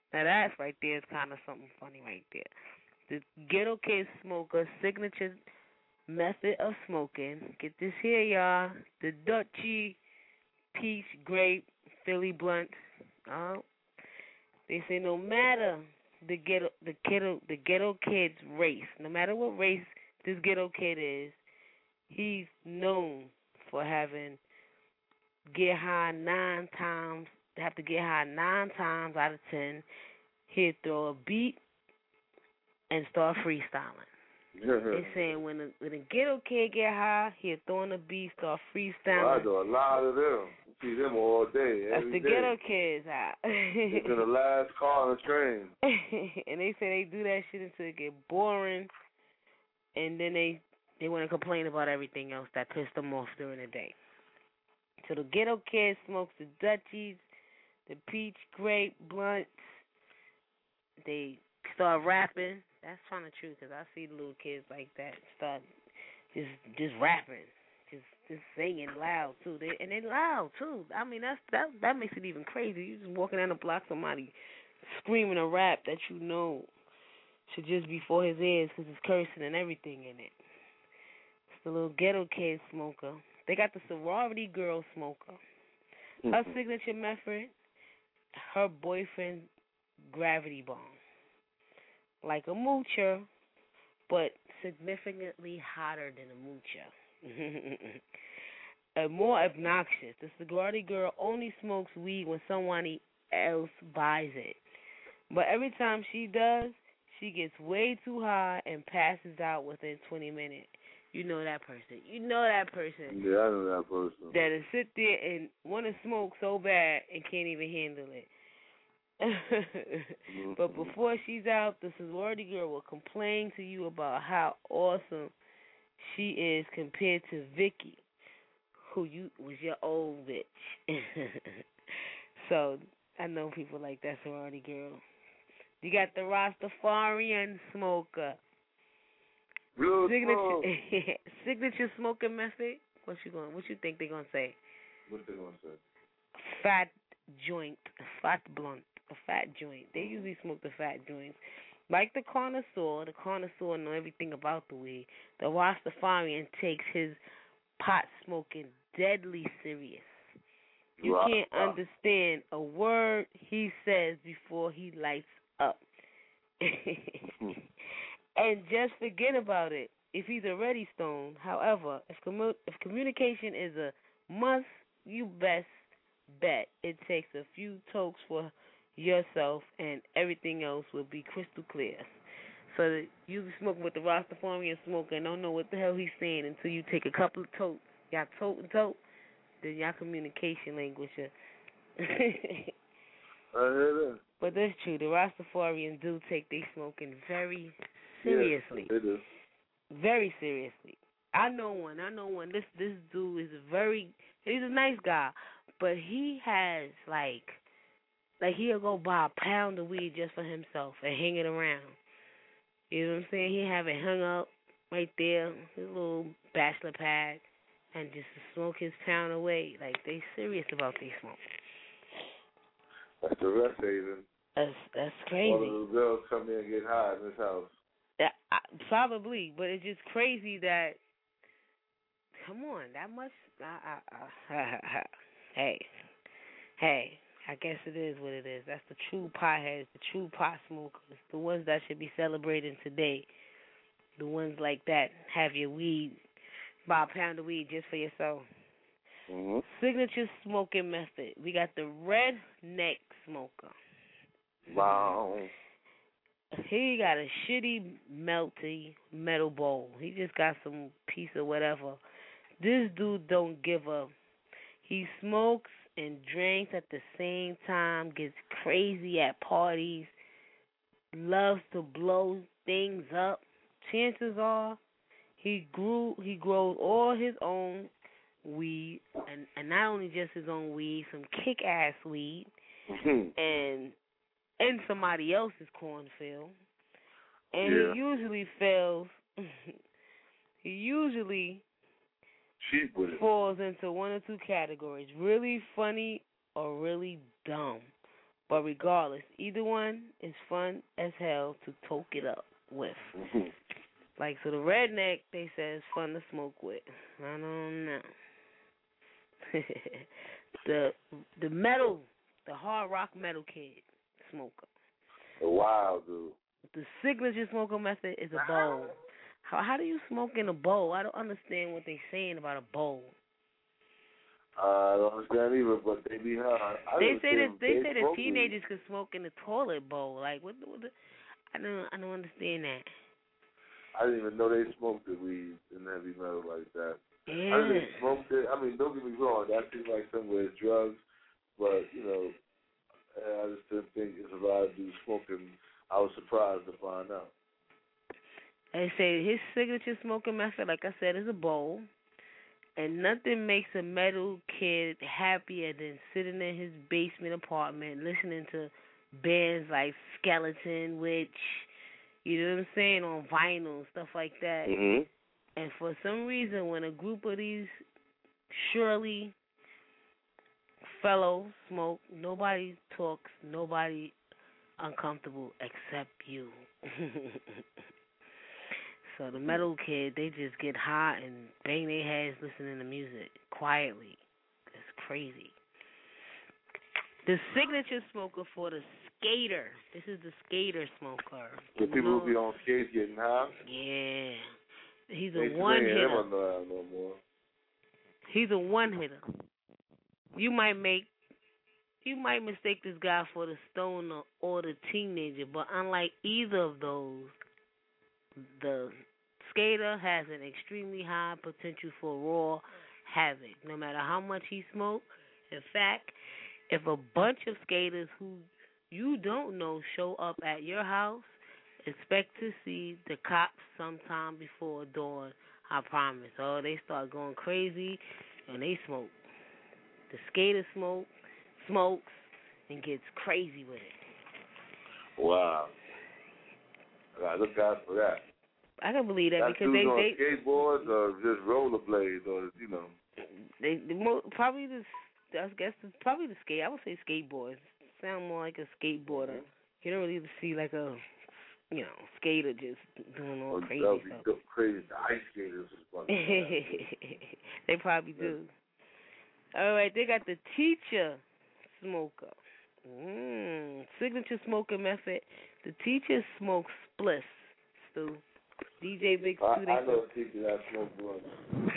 Now that right there is kind of something funny right there. The Ghetto Kid Smoker signature method of smoking. Get this here, y'all. The Dutchie Peach Grape Philly Blunt. Uh, they say no matter the ghetto, the ghetto, the ghetto kid's race, no matter what race this ghetto kid is, he's known for having get high nine times. Have to get high nine times out of ten. He'd throw a beat and start freestyling. They saying when a, when a ghetto kid get high, he'll throw on the beat, start freestyling. Well, I know a lot of them. See them all day. That's every the day. ghetto kids out. It's in the last car on the train. And they say they do that shit until it get boring, and then they they want to complain about everything else that pissed them off during the day. So the ghetto kid smokes the Dutchies, the peach grape blunts. They start rapping. That's kind of true because I see the little kids like that start just just rapping, just just singing loud too. They and they loud too. I mean that's that that makes it even crazy. You just walking down the block, somebody screaming a rap that you know should just be for his ears because it's cursing and everything in it. It's the little ghetto kid smoker. They got the sorority girl smoker. Her signature method, her boyfriend gravity bomb. Like a moocher, but significantly hotter than a moocher. And more obnoxious. The sorority girl only smokes weed when someone else buys it. But every time she does, she gets way too high and passes out within twenty minutes. You know that person. You know that person. Yeah, I know that person. That'll sit there and want to smoke so bad and can't even handle it. But before she's out, the sorority girl will complain to you about how awesome she is compared to Vicky, who you was your old bitch. So I know people like that sorority girl. You got the Rastafarian smoker. Real signature, signature smoking method. What you going? What you think they gonna say? What they gonna say? Fat joint, fat blunt, a fat joint. They usually smoke the fat joints. Like the connoisseur, the connoisseur know everything about the weed. The Rastafarian takes his pot smoking deadly serious. You Rock, can't rock. understand a word he says before he lights up. And just forget about it if he's already stoned. However, if, commu- if communication is a must, you best bet it takes a few tokes for yourself and everything else will be crystal clear. So that you be smoking with the Rastafarian smoker and don't know what the hell he's saying until you take a couple of totes. Y'all tote and tote, then y'all communication language. I hear that. But that's true. The Rastafarians do take their smoking very seriously. Yeah, they do. Very seriously. I know one. I know one. This this dude is a very. He's a nice guy, but he has like, like he'll go buy a pound of weed just for himself and hang it around. You know what I'm saying? He have it hung up right there, his little bachelor pad, and just smoke his pound away. Like they serious about their smoke. That's the rest haven. That's that's crazy. All the little girls come in and get high in this house. Yeah, I, probably, but it's just crazy that. Come on, that much. I, I, I, hey, hey. I guess it is what it is. That's the true potheads, the true pot smokers, the ones that should be celebrating today. The ones like that have your weed, buy a pound of weed just for yourself. Mm-hmm. Signature smoking method. We got the redneck smoker. Wow. He got a shitty melty metal bowl. He just got some piece of whatever. This dude don't give a. He smokes and drinks at the same time, gets crazy at parties, loves to blow things up. Chances are he grew he grows all his own weed, and, and not only just his own weed, some kick ass weed, Mm-hmm. and in somebody else's cornfield. And Yeah. he usually fails he usually Cheap with it. falls into one or two categories, really funny or really dumb. But regardless, either one is fun as hell to toke it up with. Mm-hmm. Like, so the redneck, they say, is fun to smoke with. I don't know. the the metal, the hard rock metal kid smoker. Wow, dude. The signature smoker method is a bowl. How how do you smoke in a bowl? I don't understand what they're saying about a bowl. I don't understand either, but they be hard. I They say that they, they say that smoke teenagers could smoke in the toilet bowl. Like what? The, what the, I don't I don't understand that. I didn't even know they smoked the weed and heavy metal like that. Yeah. I didn't smoke it. I mean, don't get me wrong. That seems like somewhere it's drugs, but you know, I just didn't think it's a lot of dudes smoking. I was surprised to find out. They say his signature smoking method, like I said, is a bowl. And nothing makes a metal kid happier than sitting in his basement apartment listening to bands like Skeleton, Witch, you know what I'm saying, on vinyl, stuff like that. Mm-hmm. And for some reason, when a group of these surely fellows smoke, nobody talks, nobody uncomfortable except you. So the metal kid, they just get hot and bang their heads listening to music quietly. It's crazy. The signature smoker for the skater. This is the skater smoker. The people who be on skates getting high? Yeah. He's a They one ain't hitter. him around no more. He's a one hitter. You might make you might mistake this guy for the stoner or the teenager, but unlike either of those, the skater has an extremely high potential for raw havoc, no matter how much he smokes. In fact, if a bunch of skaters who you don't know show up at your house, expect to see the cops sometime before dawn, I promise. Oh, they start going crazy and they smoke. The skater smoke, smokes, and gets crazy with it. Wow. I gotta look out for that. I can believe that, that because they on they skateboards or just rollerblades or you know. They the mo- probably the I guess it's probably the skate. I would say skateboards. Sound more like a skateboarder. You don't really see like a you know skater just doing all Or crazy that would stuff. be crazy. The ice skaters is funny. They probably do. All right, they got the teacher smoker. Mm, signature smoking method. The teacher smokes spliffs. Stu. D J Big Stu. I, They I know a teacher that smokes one.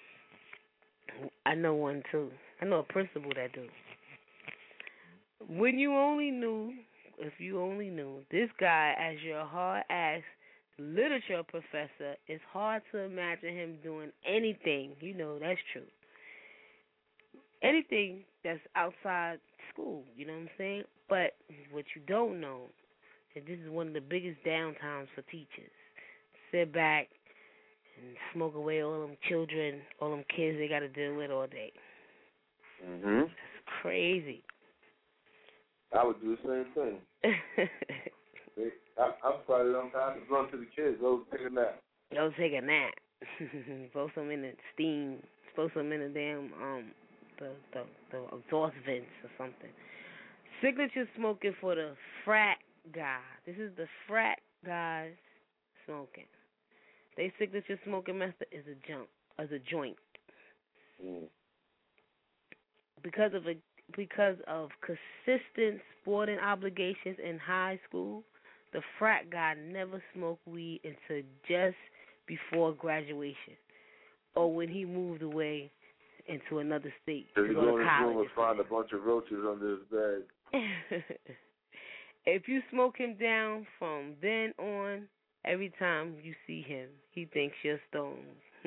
I know one too. I know a principal that do. When you only knew, if you only knew, this guy as your hard-ass literature professor, it's hard to imagine him doing anything. You know, that's true. Anything that's outside school, you know what I'm saying? But what you don't know, and this is one of the biggest downtimes for teachers, sit back and smoke away all them children, all them kids they got to deal with all day. Mm-hmm. It's crazy. I would do the same thing. They, I, I'm probably don't have to run to the kids. Go take a nap. Go take a nap. Post them in the steam. Post them in the damn um the, the the exhaust vents or something. Signature smoking for the frat guy. This is the frat guys smoking. Their signature smoking method is a jump, as a joint. Mm. Because of a because of consistent sporting obligations in high school, the frat guy never smoked weed until just before graduation, or when he moved away into another state So to you go go to in his room college. and find a bunch of roaches under his bed. If you smoke him down from then on, every time you see him, he thinks you're stoned.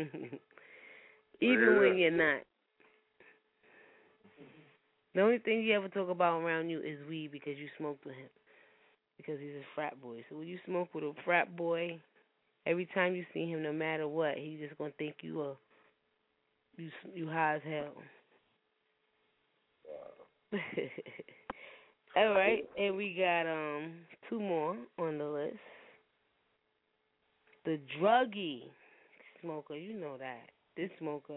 Even Yeah. when you're not. The only thing you ever talk about around you is weed because you smoked with him. Because he's a frat boy. So when you smoke with a frat boy, every time you see him, no matter what, he's just going to think you are you, you high as hell. All right, and we got um two more on the list. The druggie smoker, you know that. This smoker,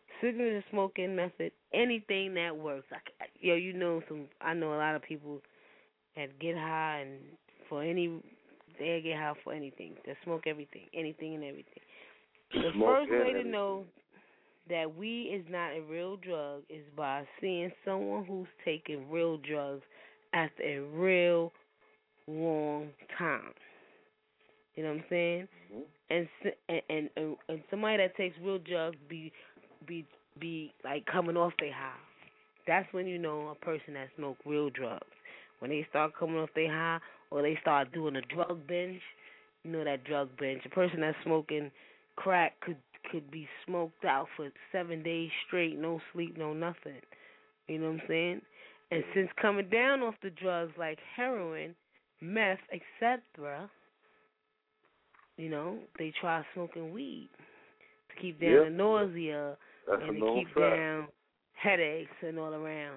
signature smoking method, anything that works. I, yo, you know some. I know a lot of people that get high and for any, they get high for anything. They smoke everything, anything and everything. The Smoke first way to anything. know that weed is not a real drug is by seeing someone who's taking real drugs after a real long time. You know what I'm saying? Mm-hmm. And, and and and and somebody that takes real drugs be be be like coming off their high. That's when you know a person that smoked real drugs. When they start coming off their high or they start doing a drug binge, you know that drug binge. A person that's smoking crack could could be smoked out for seven days straight, no sleep, no nothing. You know what I'm saying? And since coming down off the drugs like heroin, meth, et cetera, you know, they try smoking weed to keep down Yep. the nausea That's and a to known keep fact. down headaches and all around.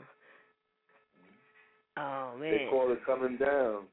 Oh, man. They call it coming down.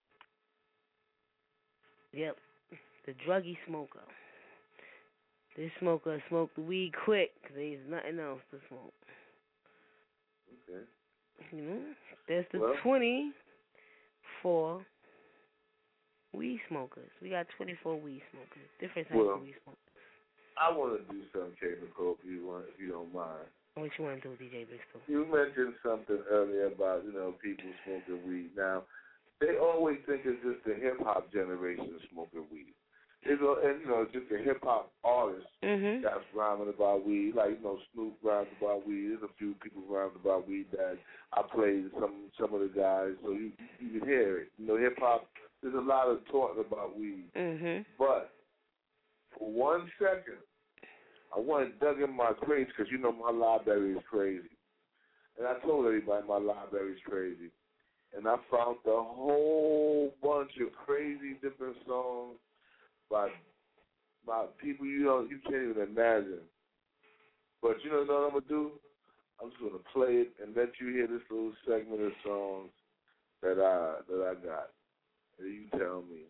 Yep. The druggy smoker. This smoker smoke the weed quick because there's nothing else to smoke. Okay. You know, there's the Well, twenty-four weed smokers. We got twenty-four weed smokers. Different types Well, of weed smokers. I want to do something, K. Nicole, if you want, if you don't mind. What you want to do, D J Big Stu? You mentioned something earlier about, you know, people smoking weed. Now, they always think it's just the hip hop generation smoking weed. It's a, and you know, it's just the hip hop artists mm-hmm. that's rhyming about weed. Like, you know, Snoop rhymes about weed. There's a few people rhymes about weed that I played some some of the guys, so you you can hear it. You know, hip hop. There's a lot of talking about weed. Mm-hmm. But for one second, I went and dug in my crates because you know my library is crazy, and I told everybody my library is crazy, and I found a whole bunch of crazy different songs by by people you know you can't even imagine. But you know what I'm gonna do? I'm just gonna play it and let you hear this little segment of songs that I that I got. And you tell me.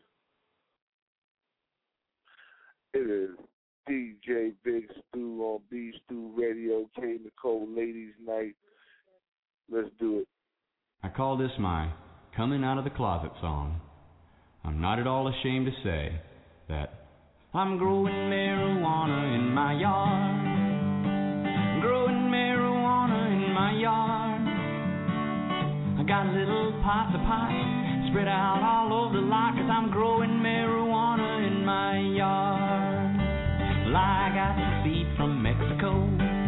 It is D J Big Stu on B Stu Radio, K Nicole Ladies Night. Let's do it. I call this my coming out of the closet song. I'm not at all ashamed to say that I'm growing marijuana in my yard. Growing marijuana in my yard. I got little pots of pipe spread out all over the lot, cause I'm growing marijuana in my yard. Well, I got the seed from Mexico,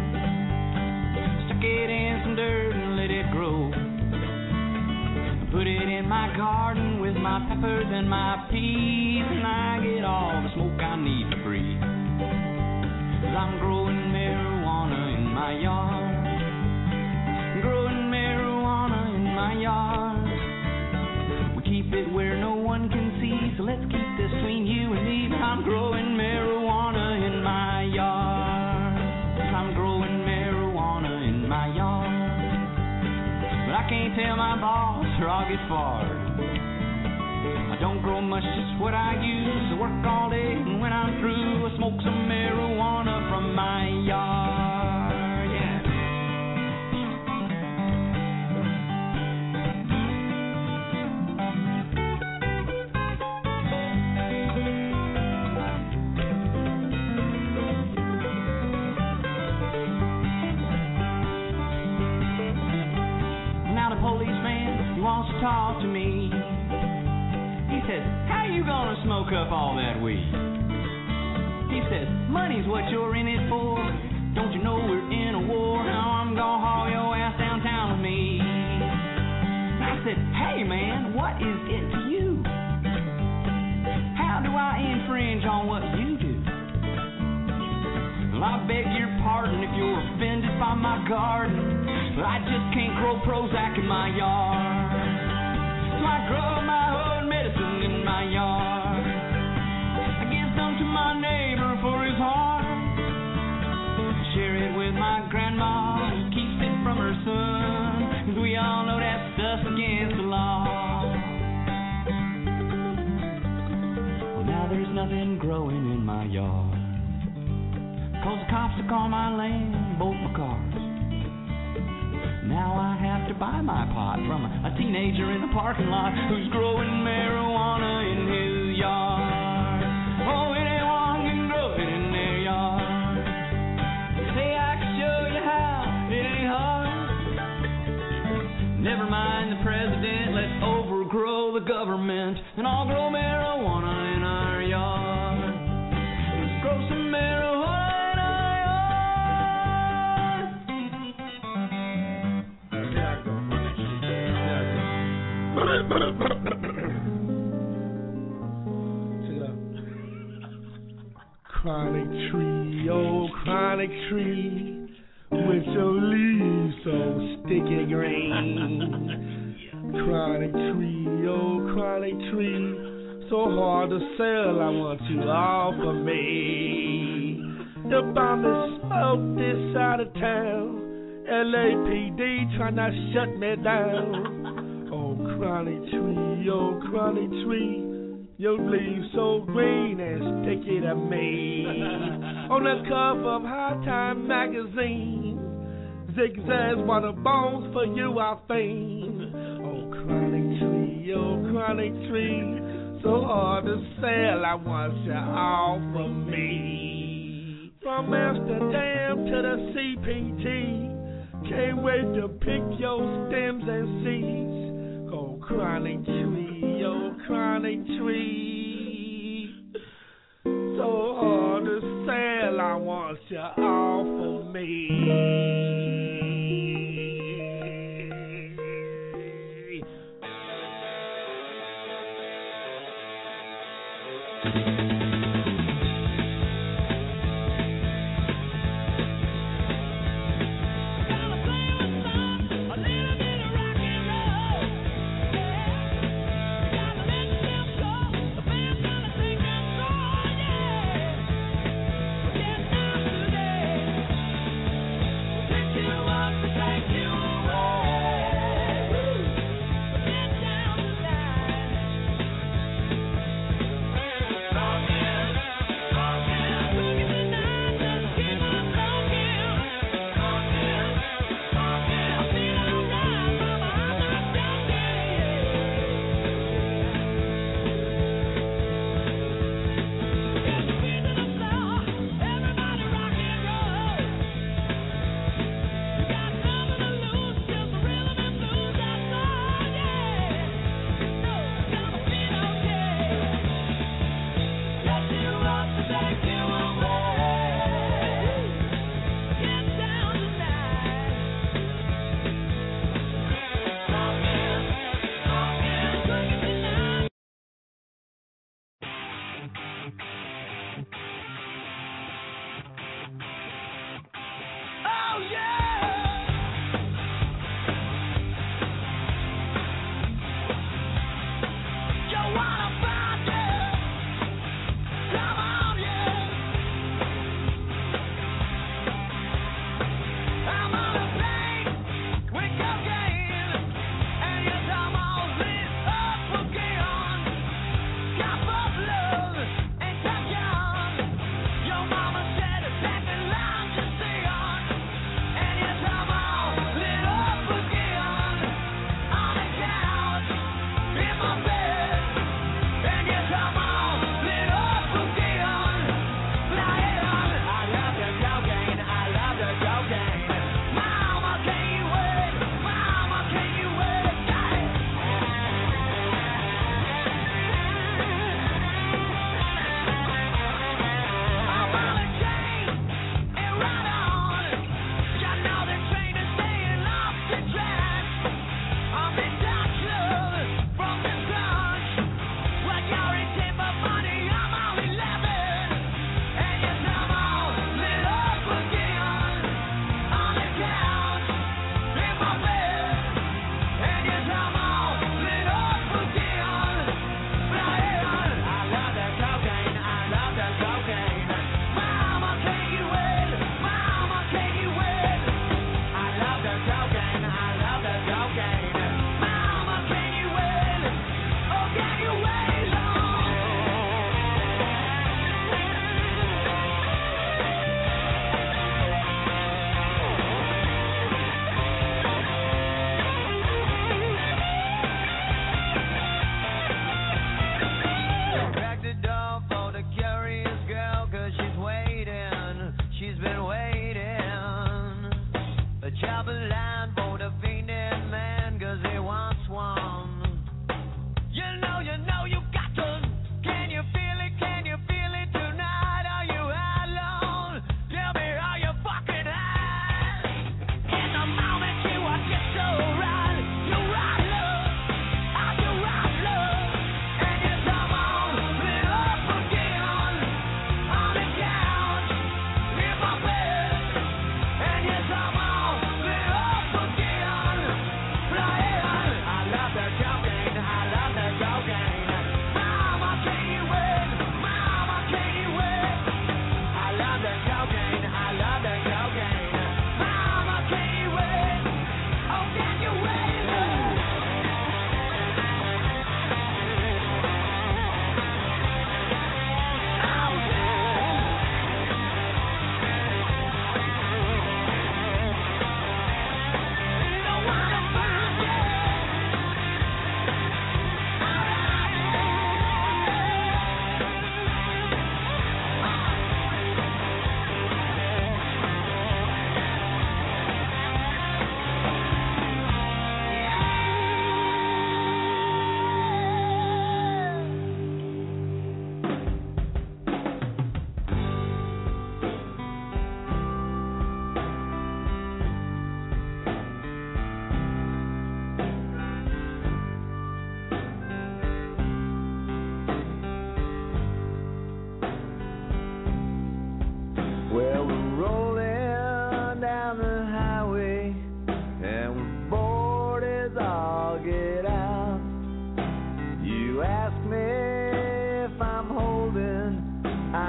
stuck it in some dirt and let it grow. Put it in my garden with my peppers and my peas, and I get all the smoke I need to breathe. Cause I'm growing marijuana in my yard. Growing marijuana in my yard. We keep it where no one can see, so let's keep this between you and me. But I'm growing marijuana in my yard. I'm growing marijuana in my yard. But I can't tell my boss or I'll get fired. I don't grow much, just what I use. I work all day, and when I'm through, I smoke some marijuana from my yard. Yeah. Now the policeman, he wants to talk to me. He says, how you gonna smoke up all that weed? He says, money's what you're in it for. Don't you know we're in a war? Now I'm gonna haul your ass downtown with me. I said, hey man, what is it to you? How do I infringe on what you do? Well, I beg your pardon if you're offended by my garden, but I just can't grow Prozac in my yard. So I grow my own medicine in my yard. I give some to my neighbor for his heart. Share it with my grandma who keeps it from her son. Cause we all know that stuff's against the law. Well, now there's nothing growing in my yard. Cause the cops took all my land, both my cars. Now I have to buy my pot from a teenager in a parking lot who's growing marijuana in his yard. Oh, anyone can grow it in their yard. Hey, I can show you how, it ain't hard. Never mind the president, let's overgrow the government and all grow marijuana in our yard. Let's grow some marijuana in our Chronic tree, oh chronic tree, with your leaves so sticky green. Chronic tree, oh chronic tree, so hard to sell, I want you all for me. The bomb is smoke this side of town, L A P D trying to shut me down. Oh chronic tree, oh chronic tree, your leaves so green and sticky to me. On the cover of High Time magazine, zigzags water bones for you I fiend. Oh chronic tree, oh chronic tree, so hard to sell, I want you all for me. From Amsterdam to the C P T, can't wait to pick your stems and seeds. Oh chronic tree, oh chronic tree, so hard to sell, I want you all for me. Take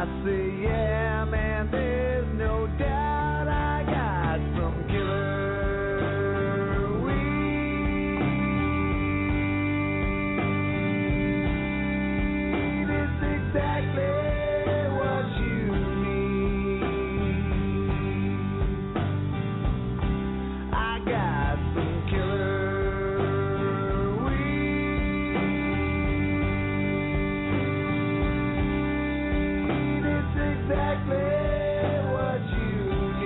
I say, yeah, man, there's no doubt I got some killer weed. It's exactly what you need. I got some killer exactly what you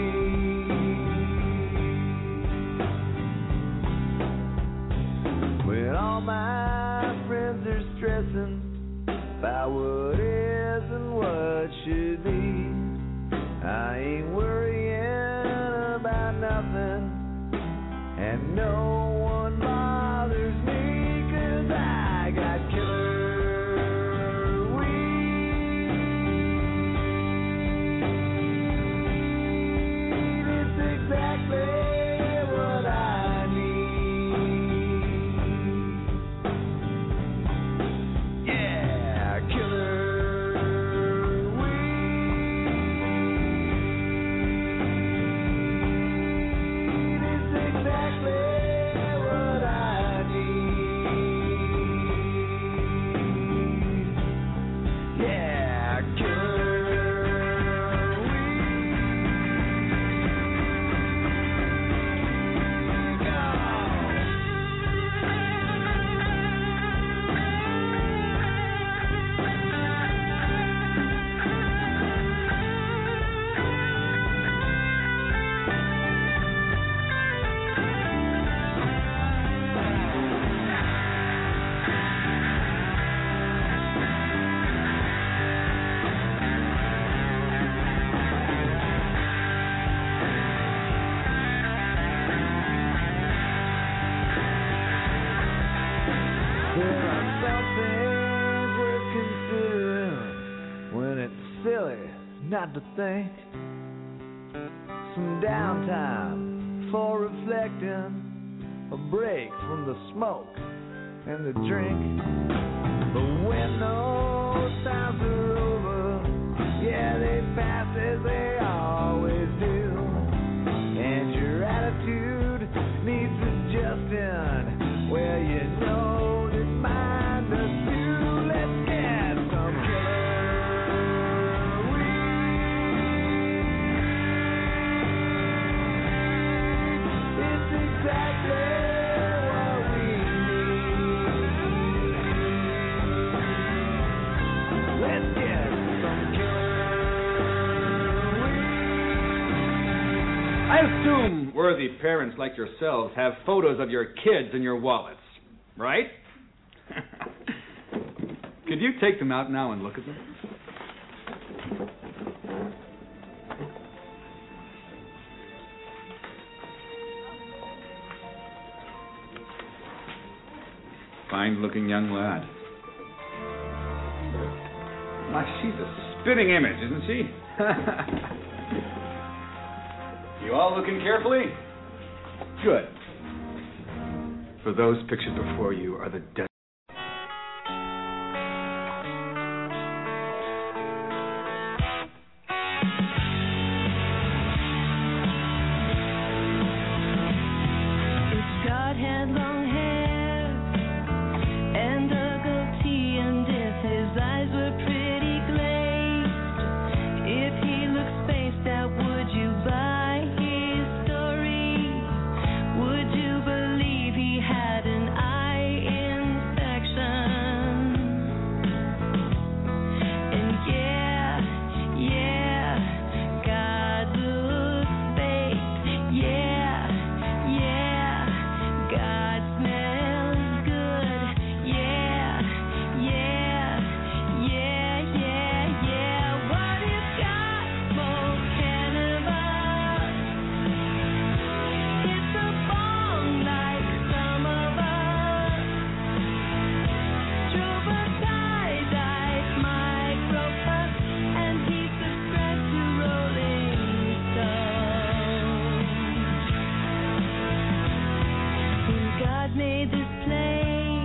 need. When all my friends are stressing about what is and what should be, I ain't worrying about nothing, and no one bothers me, 'cause I got killer. Not to think, some downtime for reflecting, a break from the smoke and the drink. But when those times are over, yeah, they pass as they always do, and your attitude needs adjusting. Well, you know that mine does too. Let's get some killer. Exactly what we need. Let's get some killer weed. I assume worthy parents like yourselves have photos of your kids in your wallets, right? Could you take them out now and look at them? Fine-looking young lad. Why, she's a spitting image, isn't she? You all looking carefully? Good. For those pictures before you are the dead.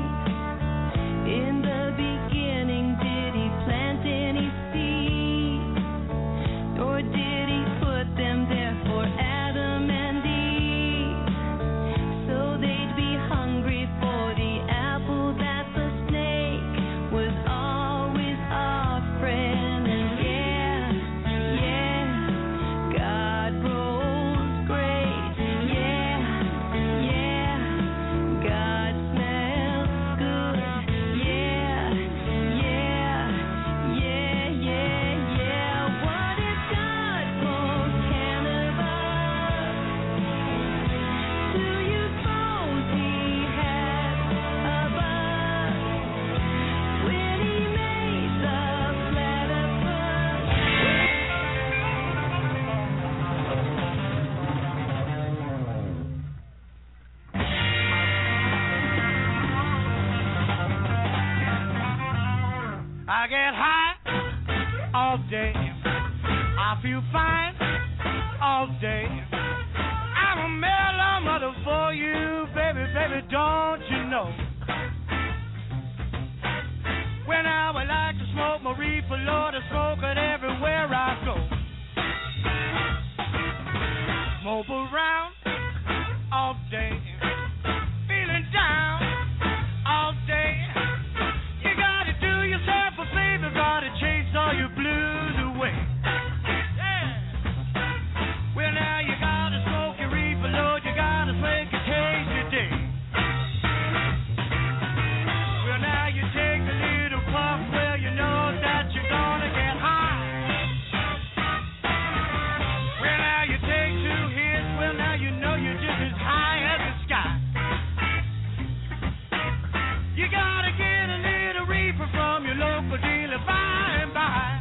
In the beginning, did he plant any seeds? get high all day. I feel fine all day. I'm a mellow mother for you, baby, baby, don't you know? When I would like to smoke my reefer, Lord, I smoke it everywhere I go. Mope around all day, feeling down all day. You gotta do yourself a favor, gotta chase all your blues away. Yeah. Well, now you gotta smoke your reefer, Lord, you gotta make a taste your day. Well, now you take a little puff, well, you know that you're gonna get high. Well, now you take two hits, well, now you know you're just as high as the sky. You gotta get a little reefer from your local dealer by and by.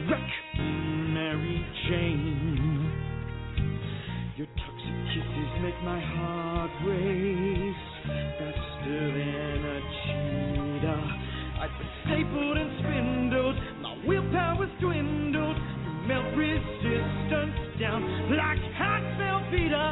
wreck. Mary Jane, your toxic kisses make my heart race faster than a cheetah. I've been stapled and spindled, my willpower's dwindled. You melt resistance down like hot Velveeta.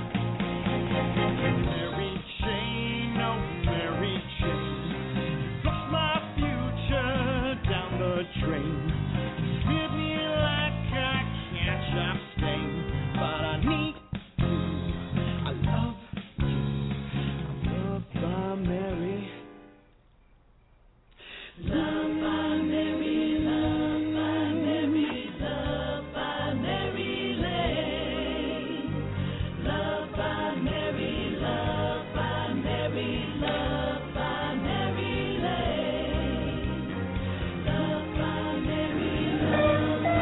Mary Jane, oh Mary Jane, flush my future down the drain. Smeared me like a ketchup stain, but I need you. I love you. I'm loved by Mary. Love by Mary, love by Mary, love by Mary Lane. Love by Mary, love by Mary, love by Mary Lane. Love by Mary, love by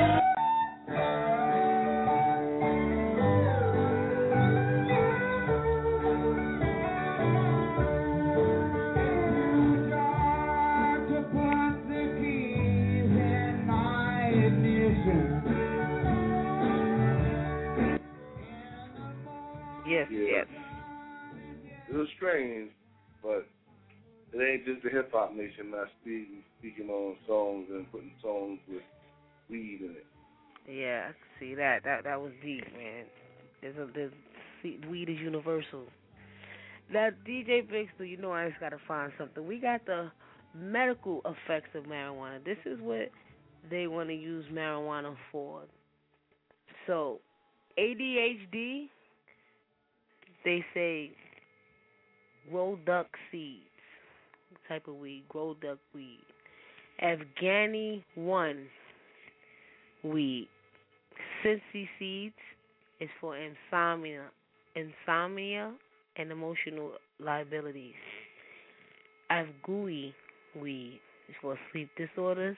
Yes, Yeah. yes. It was strange, but it ain't just the hip hop nation not speaking speaking on songs and putting songs with weed in it. Yeah, I can see that. That that was deep, man. There's a there's see, weed is universal. Now, D J Bixler, you know I just gotta find something. We got the medical effects of marijuana. This is what they want to use marijuana for. So, A D H D, they say grow duck seeds. What type of weed? Grow duck weed. Afghani one weed. Cincy seeds is for insomnia, insomnia and emotional liabilities. Afghani weed is for sleep disorders.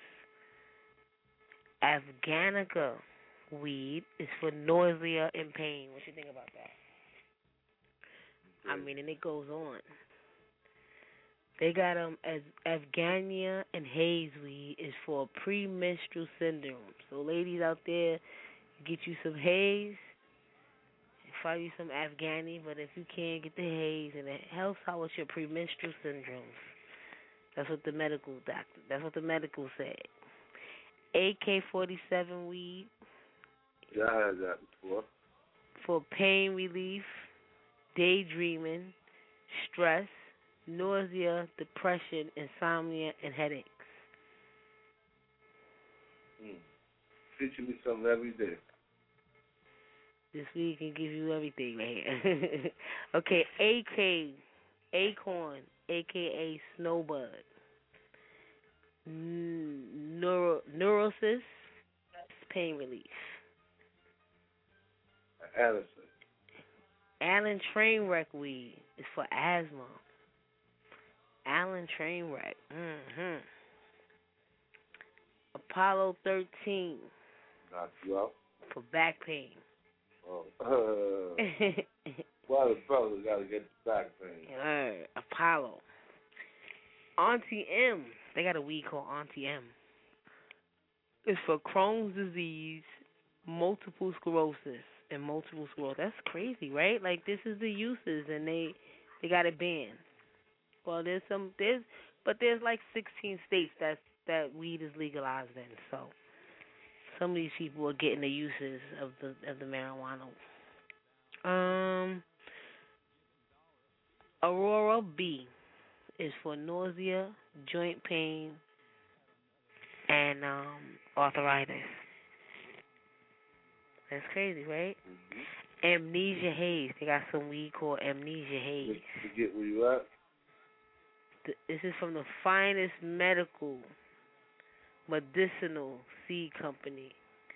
Afghanica weed is for nausea and pain. What you think about that? I mean, and it goes on. They got um as Afghania and haze weed is for premenstrual syndrome. So ladies out there, get you some haze, find you some Afghani, but if you can't get the haze, and it helps out with your premenstrual syndromes. That's what the medical doctor. That's what the medical said. A K forty-seven weed. Yeah, I had that before. For pain relief, daydreaming, stress, nausea, depression, insomnia, and headaches. Mm. Teaching me something every day. This week can give you everything right here. Okay, A K, Acorn, a k a. Snowbud. N- neuro, neurosis, pain relief. Addison. Allen Trainwreck weed is for asthma. Allen Trainwreck. Mm-hmm. Apollo thirteen. Knock you out. For back pain. Oh. Uh, why the fellas got to get the back pain? Uh, Apollo. Auntie M. They got a weed called Auntie M. It's for Crohn's disease, multiple sclerosis, and multiple sclerosis. That's crazy, right? Like, this is the uses, and they they got it banned. Well, there's some there's, but there's like sixteen states that that weed is legalized in. So some of these people are getting the uses of the of the marijuana. Um, Aurora B is for nausea, joint pain, and um, arthritis. That's crazy, right? Mm-hmm. Amnesia haze. They got some weed called Amnesia haze. Forget where you at? This is from the finest medical medicinal seed company.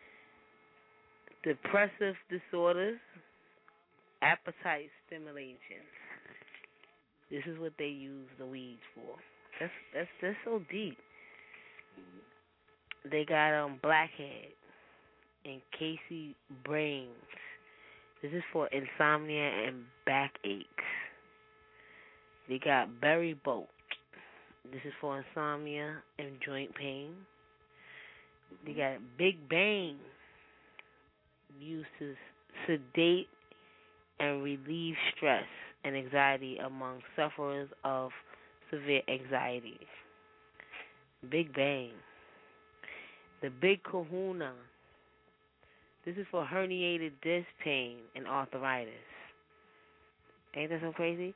Depressive disorders, appetite stimulation. This is what they use the weeds for. That's that's that's so deep. Mm-hmm. They got um blackhead and Casey brains. This is for insomnia and backaches. They got berry bulk. This is for insomnia and joint pain. You got Big Bang, used to sedate and relieve stress and anxiety among sufferers of severe anxiety. Big Bang. The Big Kahuna. This is for herniated disc pain and arthritis. Ain't that so crazy?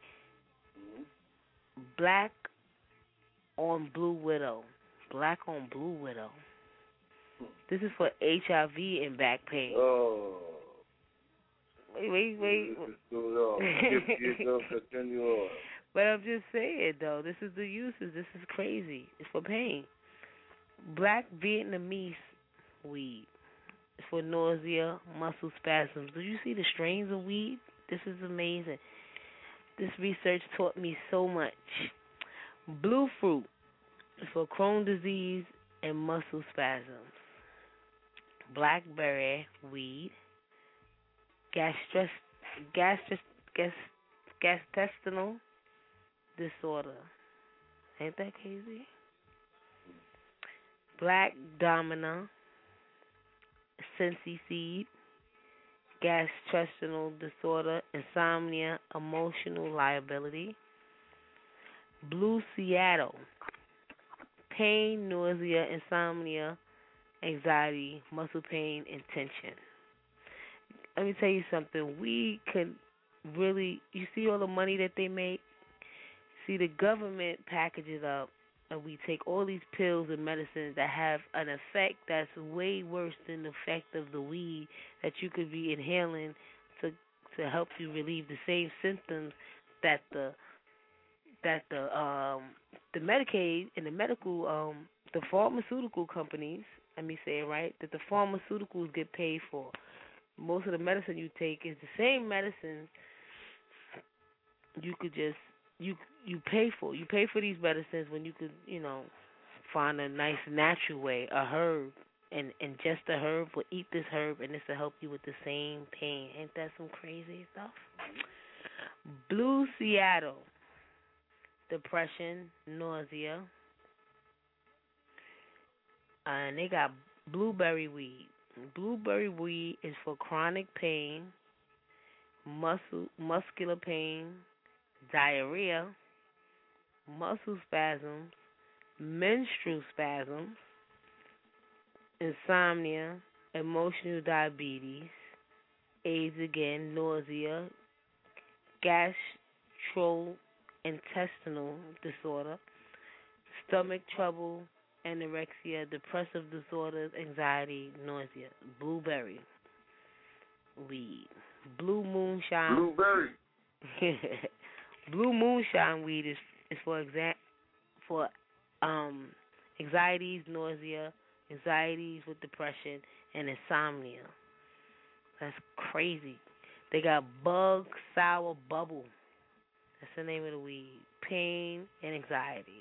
Black on Blue Widow. Black on Blue Widow. This is for H I V and back pain. Oh. Wait, wait, wait. Get, get, continue on. But I'm just saying, though, this is the uses. This is crazy. It's for pain. Black Vietnamese weed. It's for nausea, muscle spasms. Do you see the strains of weed? This is amazing. This research taught me so much. Blue fruit is for Crohn's disease and muscle spasms. Blackberry weed. Gastrus, gastrus, gas, gastrointestinal disorder. Ain't that crazy? Black domina, sensi seed, gastrointestinal disorder, insomnia, emotional liability. Blue Seattle, pain, nausea, insomnia, anxiety, muscle pain, and tension. Let me tell you something. We could really, you see all the money that they make? See, the government packages up, and we take all these pills and medicines that have an effect that's way worse than the effect of the weed that you could be inhaling to to help you relieve the same symptoms that the that the um the Medicaid and the medical um the pharmaceutical companies, let me say it right, that the pharmaceuticals get paid for. Most of the medicine you take is the same medicine you could just you you pay for. You pay for these medicines when you could, you know, find a nice natural way, a herb, and ingest a herb or eat this herb, and this will help you with the same pain. Ain't that some crazy stuff? Blue Seattle, depression, nausea, uh, and they got blueberry weed. Blueberry weed is for chronic pain, muscle, muscular pain, diarrhea, muscle spasms, menstrual spasms, insomnia, emotional diabetes, AIDS again, nausea, gastrointestinal disorder, stomach trouble, anorexia, depressive disorders, anxiety, nausea. Blueberry weed. Blue moonshine. Blueberry. Blue moonshine weed is is for exa- for um anxieties, nausea, anxieties with depression, and insomnia. That's crazy. They got bug sour bubble. That's the name of the weed. Pain and anxieties.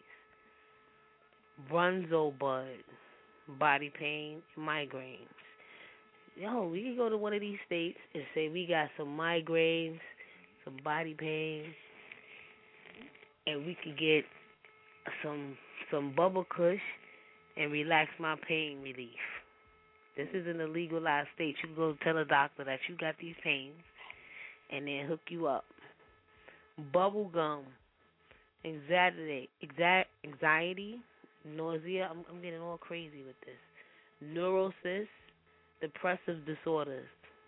Brunzo bud, body pain, migraines. Yo, we can go to one of these states and say we got some migraines, some body pain, and we could get some some bubble kush and relax my pain relief. This is an illegal state. You can go tell a doctor that you got these pains and then hook you up. Bubble gum, anxiety, anxiety, nausea. I'm, I'm getting all crazy with this. Neurosis, depressive disorders.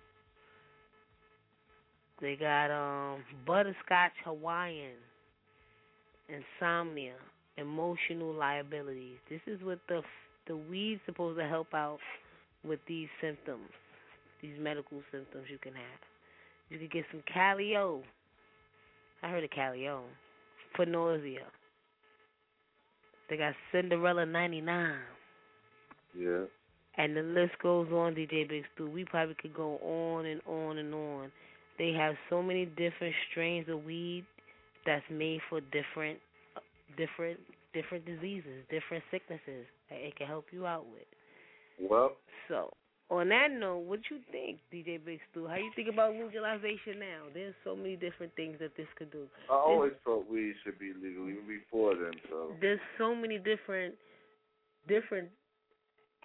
They got um, butterscotch Hawaiian, insomnia, emotional liabilities. This is what the the weed's supposed to help out with these symptoms, these medical symptoms you can have. You can get some Calio. I heard of Calio for nausea. They got Cinderella ninety-nine. Yeah. And the list goes on, D J Big Stu. We probably could go on and on and on. They have so many different strains of weed that's made for different, different, different diseases, different sicknesses that it can help you out with. Well. So, on that note, what you think, D J Big Stu? How you think about legalization now? There's so many different things that this could do. I always There's, thought weed should be legal even before then. So there's so many different, different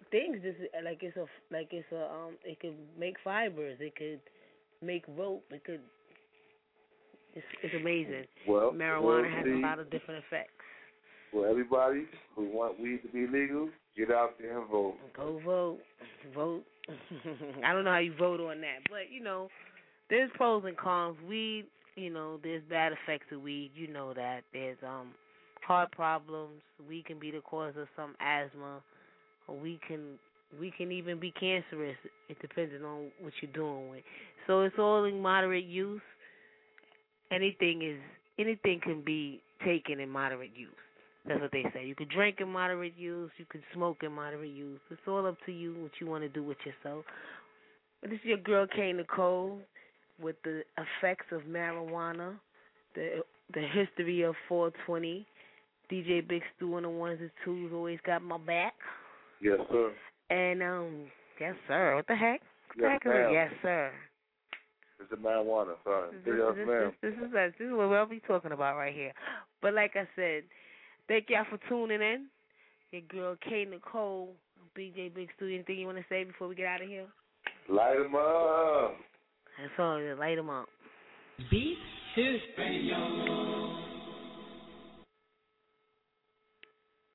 things. Just like it's a like it's a um. It could make fibers. It could make rope. It could. It's it's amazing. Well, marijuana well, has see, a lot of different effects. Well, everybody who want weed to be legal, get out there and vote. Go vote. Vote. I don't know how you vote on that, but you know, there's pros and cons. Weed, you know, there's bad effects of weed. You know that. There's um heart problems. Weed can be the cause of some asthma. We can we can even be cancerous. It depends on what you're doing with. So it's all in moderate use. Anything is anything can be taken in moderate use. That's what they say. You could drink in moderate use. You could smoke in moderate use. It's all up to you what you want to do with yourself. But this is your girl K Nicole with the effects of marijuana, the the history of four twenty. D J Big Stu on the ones and twos always got my back. Yes, sir. And um, yes, sir. What the heck? Yes, What the heck? ma'am. Yes, sir. It's the marijuana. Sorry. This, yes, this, ma'am. this, this is us. This is what we'll be talking about right here. But like I said, thank y'all for tuning in. Your girl K Nicole, B J Big Stu. Anything you want to say before we get out of here? Light 'em up. That's all. Just light 'em up. Beat two.